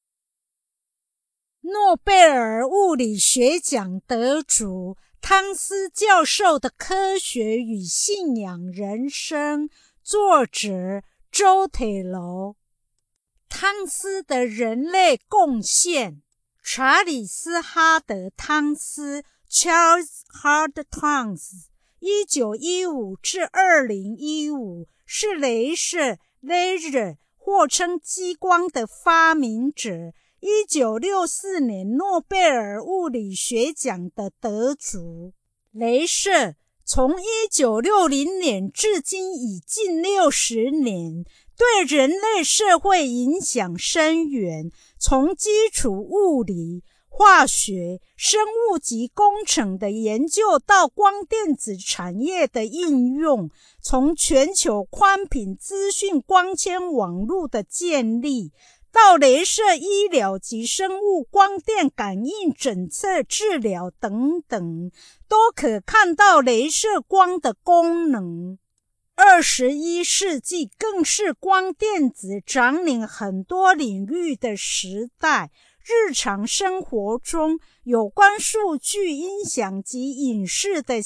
诺贝尔物理学奖得主汤斯教授的科学与信仰人生，作者周铁楼。汤斯的人类贡献，查理斯·哈德·汤斯 Charles Hard Towns 1915至2015是雷射 Laser 或称激光的发明者，1964年诺贝尔物理学奖的得主。雷射从1960年至今已近60年，对人类社会影响深远，从基础物理、化学、生物及工程的研究到光电子产业的应用，从全球宽频资讯光纤网络的建立，到雷射医疗及生物光电感应诊测治疗等等，都可看到雷射光的功能。21世纪更是光电子占领很多领域的时代，日常生活中有关数据、音响及影视的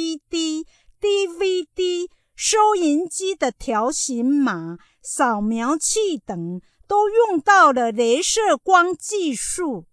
CD、DVD、收银机的条形码、扫描器等都用到了雷射光技术。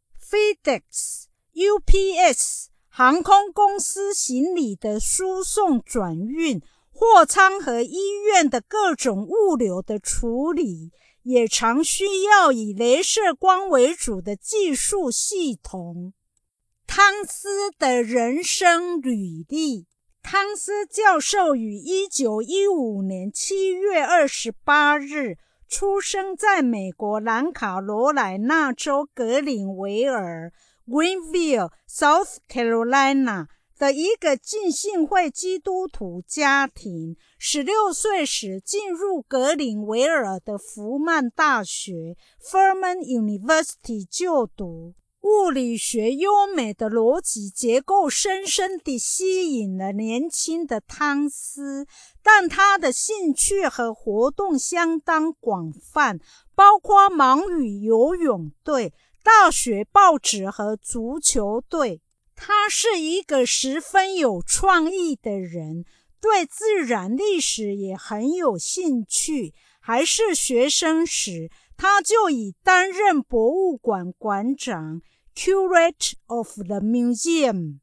FedEx、UPS 航空公司行李的输送转运，货仓和医院的各种物流的处理，也常需要以雷射光为主的技术系统。 汤斯的人生履历。汤斯教授于1915年7月28日出生在美国南卡罗来纳州格林维尔 Greenville, South Carolina 的一个浸信会基督徒家庭。16岁时进入格林维尔的福曼大学 Furman University 就读。物理学优美的逻辑结构深深地吸引了年轻的汤斯，但他的兴趣和活动相当广泛，包括盲语游泳队、大学报纸和足球队。他是一个十分有创意的人，对自然历史也很有兴趣。还是学生时，他就已担任博物馆馆长Curate of the Museum。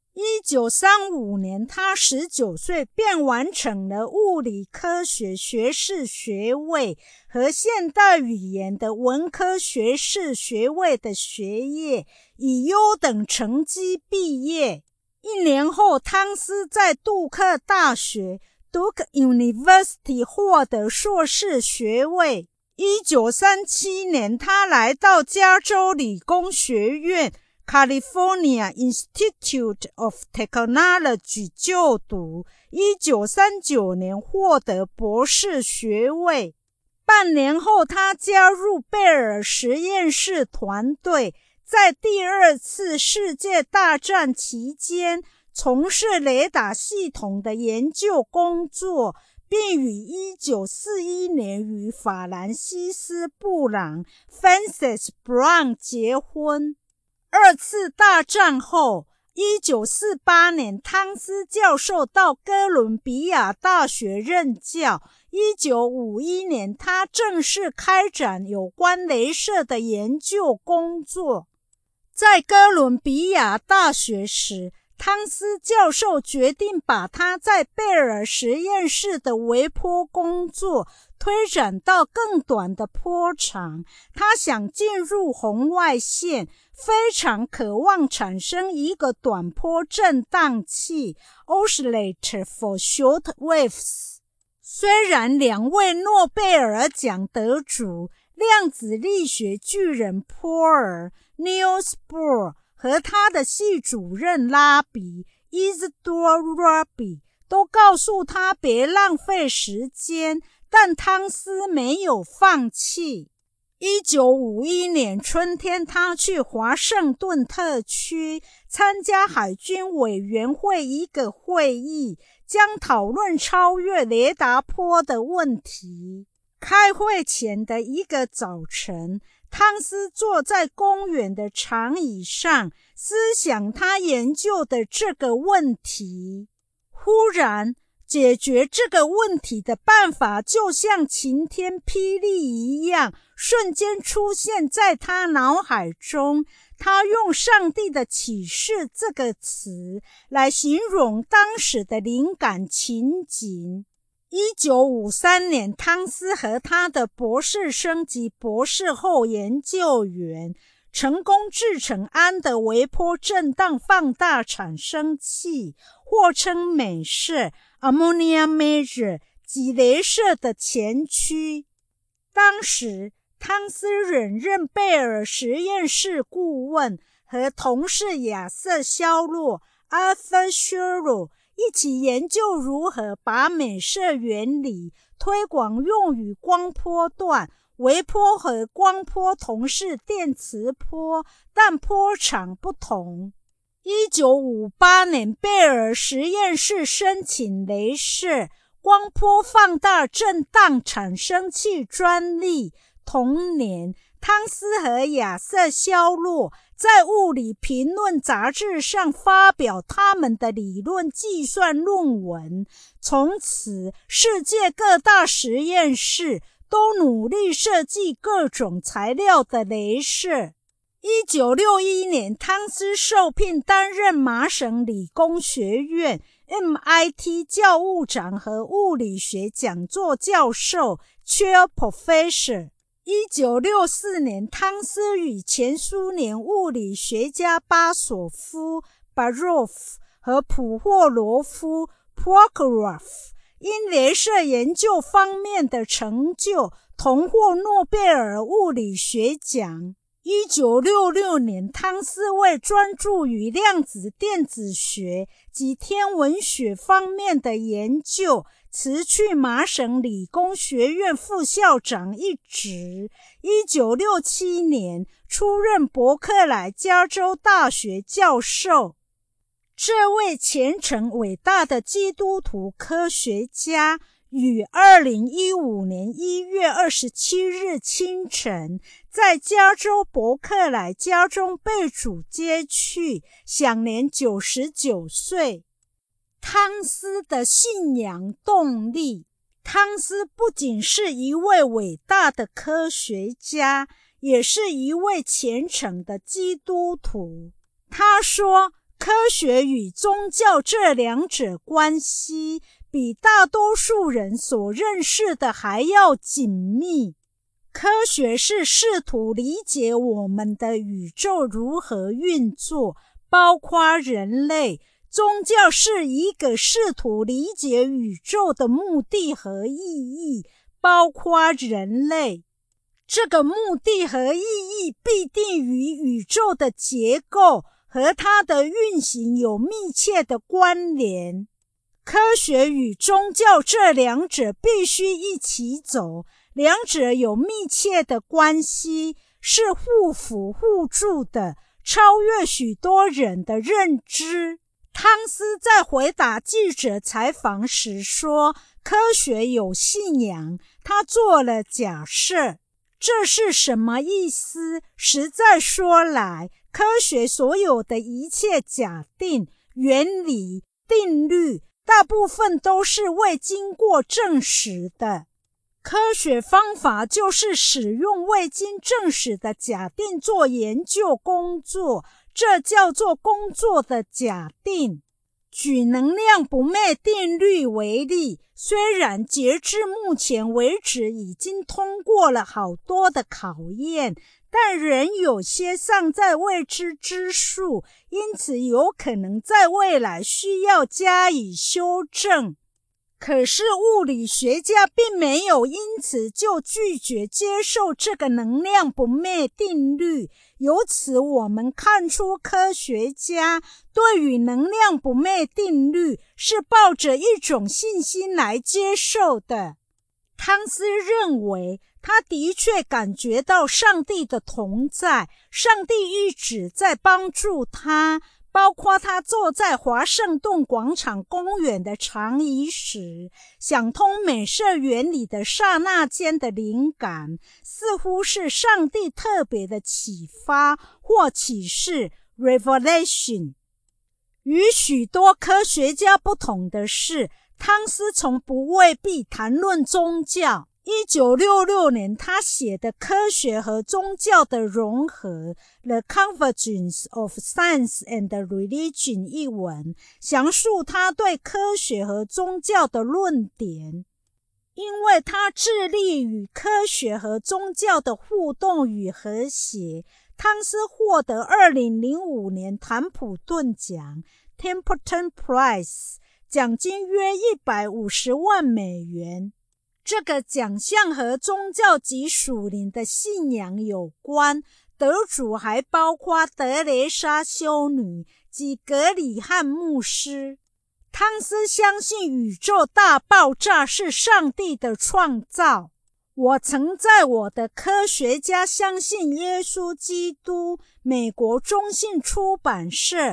1935年他19岁便完成了物理科学学士学位和现代语言的文科学士学位的学业，以优等成绩毕业。1年后，汤斯在杜克大学 Duke University 获得硕士学位。1937年，他来到加州理工学院 California Institute of Technology 就读。1939年获得博士学位。半年后，他加入贝尔实验室团队，在第2次世界大战期间从事雷达系统的研究工作，并于1941年与法兰西斯·布朗 Francis Brown 结婚。2次大战后，1948年汤斯教授到哥伦比亚大学任教。1951年他正式开展有关雷射的研究工作。在哥伦比亚大学时，汤斯教授决定把他在贝尔实验室的微波工作推展到更短的波长。他想进入红外线，非常渴望产生一个短波振荡器 Oscillator for Short Waves。 虽然2位诺贝尔奖得主量子力学巨人波尔 Niels Bohr 和他的系主任拉比 Isidor Rabi 都告诉他别浪费时间，但汤斯没有放弃。1951年春天，他去华盛顿特区参加海军委员会一个会议，将讨论超越雷达波的问题。开会前的一个早晨，汤斯坐在公园的长椅上，思想他研究的这个问题。忽然，解决这个问题的办法就像晴天霹雳一样，瞬间出现在他脑海中。他用上帝的启示这个词来形容当时的灵感情景。1953年，汤斯和他的博士生及博士后研究员成功制成安的微波振荡放大产生器，或称美射 Ammonia Major 及雷射的前驱。当时汤斯仍任贝尔实验室顾问，和同事亚瑟·肖洛 Arthur Schirro 一起研究如何把美射原理推广用于光波段。微波和光波同是电磁波，但波长不同。1958年，贝尔实验室申请雷射光波放大振荡产生器专利。同年，汤斯和亚瑟·肖洛在物理评论杂志上发表他们的理论计算论文。从此，世界各大实验室都努力设计各种材料的雷射。1961年，汤斯受聘担任麻省理工学院 MIT 教务长和物理学讲座教授 Chair Professor。 1964年，汤斯与前苏联物理学家巴索夫 Barov 和普霍罗夫 Prokhorov 因雷射研究方面的成就同获诺贝尔物理学奖。1966年，汤斯为专注于量子电子学及天文学方面的研究辞去麻省理工学院副校长一职。1967年，出任伯克莱加州大学教授。这位虔诚伟大的基督徒科学家于2015年1月27日清晨在加州伯克莱家中被主接去，享年99岁。汤斯的信仰动力。汤斯不仅是一位伟大的科学家，也是一位虔诚的基督徒。他说，科学与宗教这两者关系比大多数人所认识的还要紧密。科学是试图理解我们的宇宙如何运作，包括人类。宗教是一个试图理解宇宙的目的和意义，包括人类。这个目的和意义必定与宇宙的结构和它的运行有密切的关联。科学与宗教这两者必须一起走，两者有密切的关系，是互辅互助的，超越许多人的认知。汤斯在回答记者采访时说，科学有信仰，他做了假设。这是什么意思？实在说来，科学所有的一切假定、原理、定律，大部分都是未经过证实的。科学方法就是使用未经证实的假定做研究工作，这叫做工作的假定。举能量不灭定律为例，虽然截至目前为止已经通过了好多的考验，但仍有些尚在未知之数，因此有可能在未来需要加以修正。可是物理学家并没有因此就拒绝接受这个能量不灭定律，由此我们看出科学家对于能量不灭定律是抱着一种信心来接受的。汤斯认为，他的确感觉到上帝的同在，上帝一直在帮助他，包括他坐在华盛顿广场公园的长椅时，想通美射原理的刹那间的灵感，似乎是上帝特别的启发或启示 revelation。 与许多科学家不同的是，汤斯从不未必谈论宗教。1966年，他写的《科学和宗教的融合 The Convergence of Science and Religion》一文，详述他对科学和宗教的论点。因为他致力于科学和宗教的互动与和谐，汤斯获得2005年坦普顿奖 Templeton Prize， 奖金约150万美元。这个奖项和宗教及属灵的信仰有关，得主还包括德蕾莎修女及格里汉牧师。汤斯相信宇宙大爆炸是上帝的创造。我曾在我的科学家相信耶稣基督美国中信出版社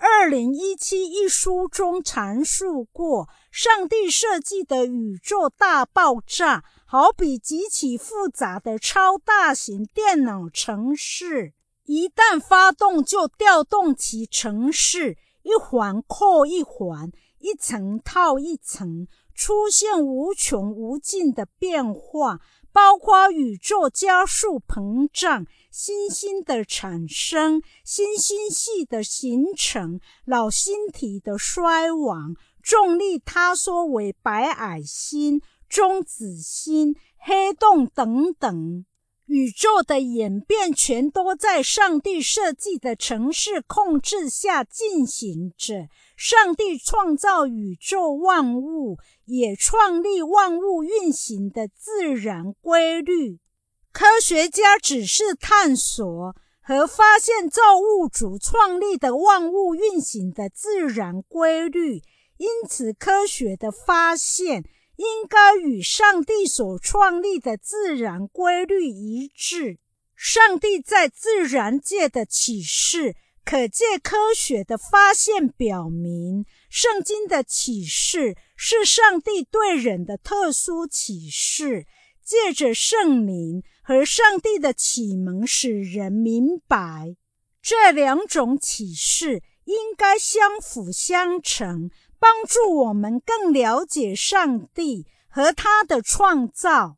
2017一书中阐述过，上帝设计的宇宙大爆炸好比极其复杂的超大型电脑程式，一旦发动就调动其程式，一环扣一环，一层套一层，出现无穷无尽的变化，包括宇宙加速膨胀、新星的产生、新星系的形成、老星体的衰亡、重力塌缩为白矮星、中子星、黑洞等等。 宇宙的演变全都在上帝设计的程式控制下进行着。上帝创造宇宙万物，也创立万物运行的自然规律。科学家只是探索和发现造物主创立的万物运行的自然规律，因此科学的发现应该与上帝所创立的自然规律一致。上帝在自然界的启示可借科学的发现表明，圣经的启示是上帝对人的特殊启示，借着圣灵和上帝的启蒙使人明白。这两种启示应该相辅相成，帮助我们更了解上帝和他的创造。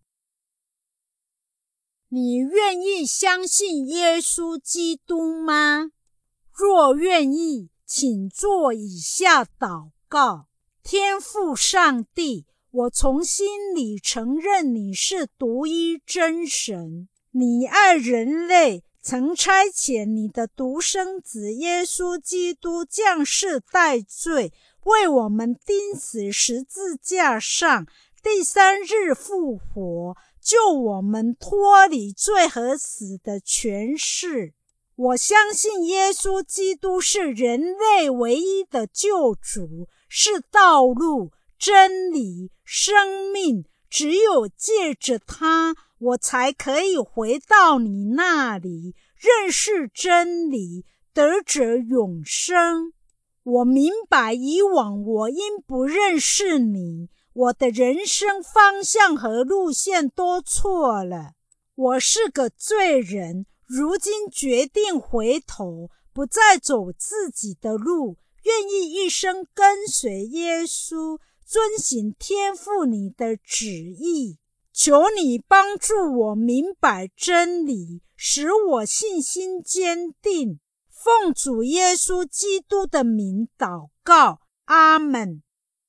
你愿意相信耶稣基督吗？若愿意，请做以下祷告。天父上帝，我从心里承认你是独一真神，你爱人类，曾差遣你的独生子耶稣基督降世代罪，为我们钉死十字架上，第三日复活，救我们脱离罪和死的权势。我相信耶稣基督是人类唯一的救主，是道路、真理、生命，只有借着他，我才可以回到你那里，认识真理，得着永生。我明白以往我因不认识你，我的人生方向和路线都错了。我是个罪人，如今决定回头，不再走自己的路，愿意一生跟随耶稣，遵行天父你的旨意。求你帮助我明白真理，使我信心坚定。奉主耶稣基督的名祷告，阿们。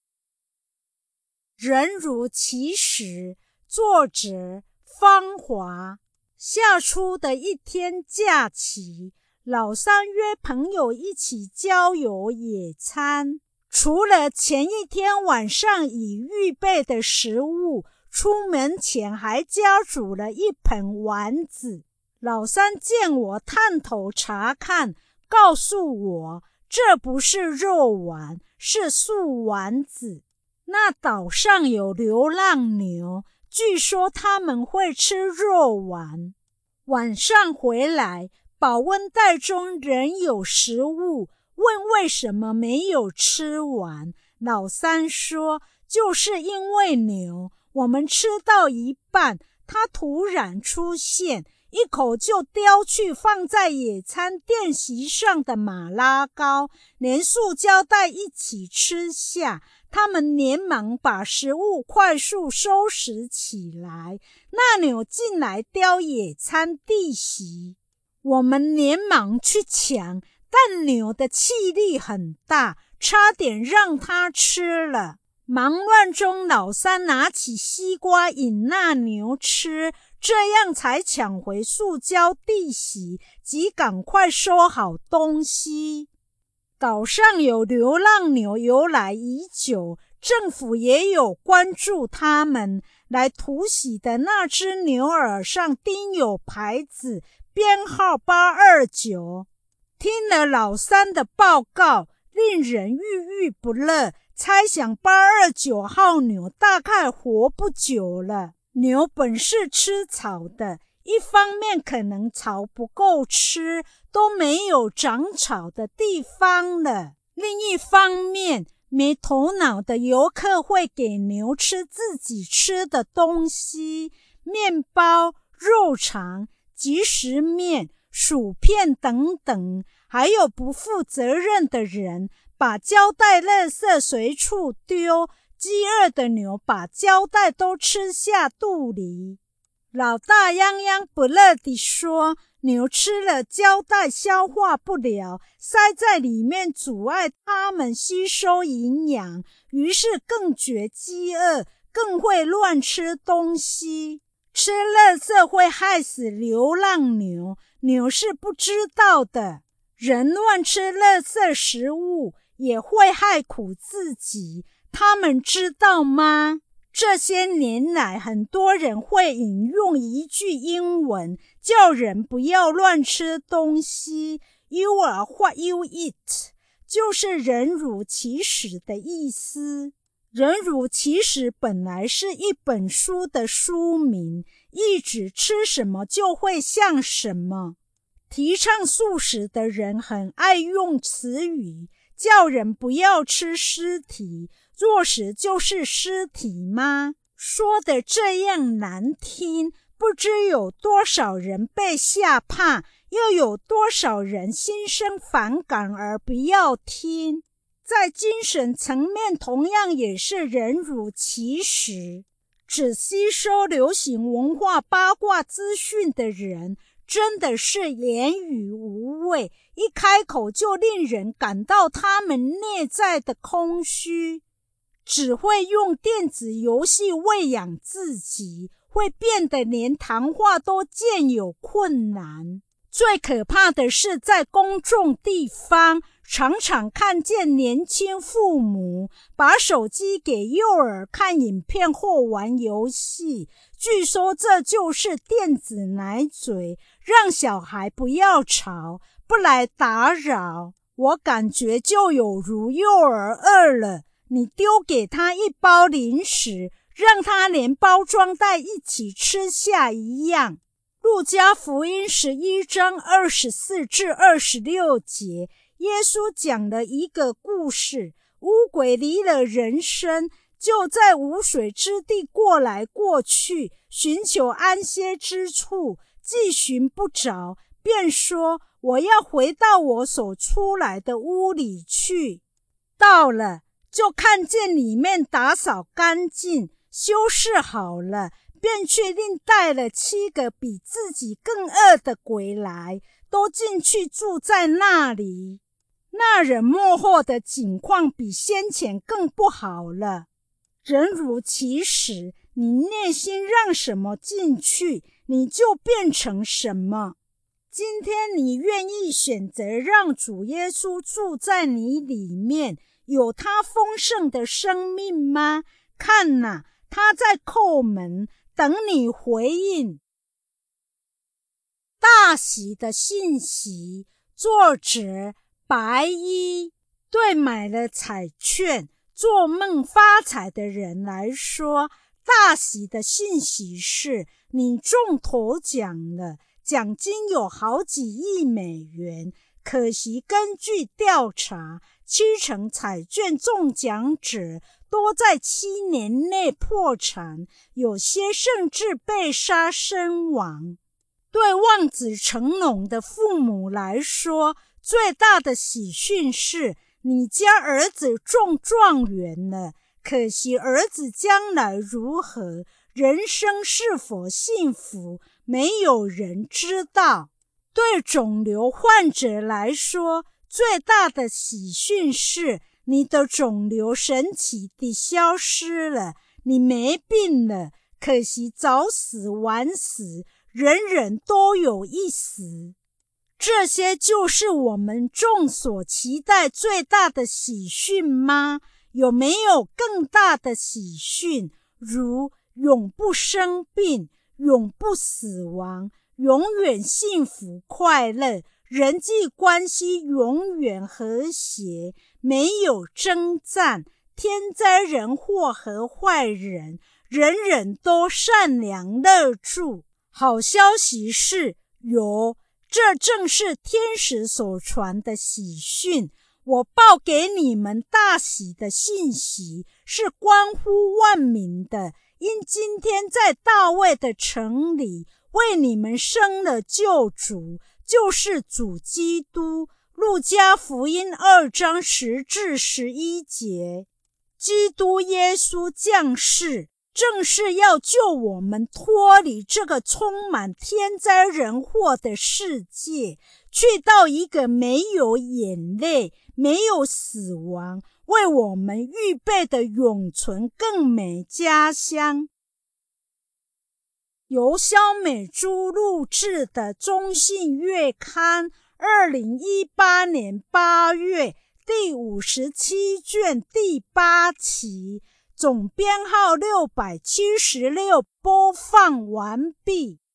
人如其时，作者方华。夏初的一天假期，老三约朋友一起郊游野餐。除了前一天晚上已预备的食物，出门前还加煮了一盆丸子。老三见我探头查看，告诉我这不是肉丸，是素丸子。那岛上有流浪牛，据说他们会吃肉丸。晚上回来，保温袋中仍有食物，问为什么没有吃完。老三说，就是因为牛，我们吃到一半，它突然出现，一口就叼去放在野餐垫席上的马拉糕，连塑胶袋一起吃下。他们连忙把食物快速收拾起来，那牛进来叼野餐地席，我们连忙去抢，但牛的气力很大，差点让它吃了。忙乱中，老三拿起西瓜引那牛吃，这样才抢回塑胶地席，即赶快收好东西。岛上有流浪牛由来已久，政府也有关注他们。来突袭的那只牛耳上钉有牌子，编号829。听了老三的报告，令人郁郁不乐，猜想829号牛大概活不久了。牛本是吃草的，一方面可能草不够吃，都没有长草的地方了。另一方面，没头脑的游客会给牛吃自己吃的东西，面包、肉肠、即食面、薯片等等，还有不负责任的人把胶带垃圾随处丢，饥饿的牛把胶带都吃下肚里。老大泱泱不乐地说，牛吃了胶带消化不了，塞在里面阻碍它们吸收营养，于是更觉饥饿，更会乱吃东西。 吃垃圾会害死流浪牛，牛是不知道的。人乱吃垃圾食物也会害苦自己，他们知道吗？这些年来，很多人会引用一句英文，叫人不要乱吃东西。You are what you eat， 就是人如其食的意思。人如其食本来是一本书的书名，意指吃什么就会像什么。提倡素食的人很爱用词语，叫人不要吃尸体。肉食就是尸体吗？说的这样难听，不知有多少人被吓怕，又有多少人心生反感而不要听。在精神层面同样也是人如其食。只吸收流行文化八卦资讯的人，真的是言语无味，一开口就令人感到他们内在的空虚。只会用电子游戏喂养自己，会变得连谈话都渐有困难。最可怕的是在公众地方，常常看见年轻父母把手机给幼儿看影片或玩游戏，据说这就是电子奶嘴，让小孩不要吵，不来打扰。我感觉就有如幼儿饿了，你丢给他一包零食，让他连包装袋一起吃下一样。路加福音11章24至26节，耶稣讲了一个故事，乌鬼离了人身，就在无水之地过来过去，寻求安歇之处，既寻不着，便说：我要回到我所出来的屋里去。到了，就看见里面打扫干净，修饰好了，便去另带了7个比自己更恶的鬼来，都进去住在那里。那人末后的景况比先前更不好了。人如其食，你内心让什么进去，你就变成什么。今天你愿意选择让主耶稣住在你里面，有他丰盛的生命吗？看哪，他在叩门，等你回应。大喜的信息，作者白衣。对买了彩券做梦发财的人来说，大喜的信息是你中头奖了，奖金有好几亿美元。可惜根据调查，70%彩券中奖者都在7年内破产，有些甚至被杀身亡。对望子成龙的父母来说，最大的喜讯是你家儿子中状元了。可惜儿子将来如何，人生是否幸福，没有人知道。对肿瘤患者来说，最大的喜讯是你的肿瘤神奇地消失了，你没病了。可惜早死晚死，人人都有一死。这些就是我们众所期待最大的喜讯吗？有没有更大的喜讯，如永不生病、永不死亡、永远幸福快乐，人际关系永远和谐，没有征战，天灾人祸和坏人，人人都善良乐助。好消息是有，这正是天使所传的喜讯。我报给你们大喜的信息，是关乎万民的，因今天在大卫的城里为你们生了救主，就是主基督。路加福音2章10至11节。基督耶稣降世，正是要救我们脱离这个充满天灾人祸的世界，去到一个没有眼泪、没有死亡，为我们预备的永存更美家乡。 由肖美珠录制的中信月刊2018年8月第57卷第8期，总编号676，播放完毕。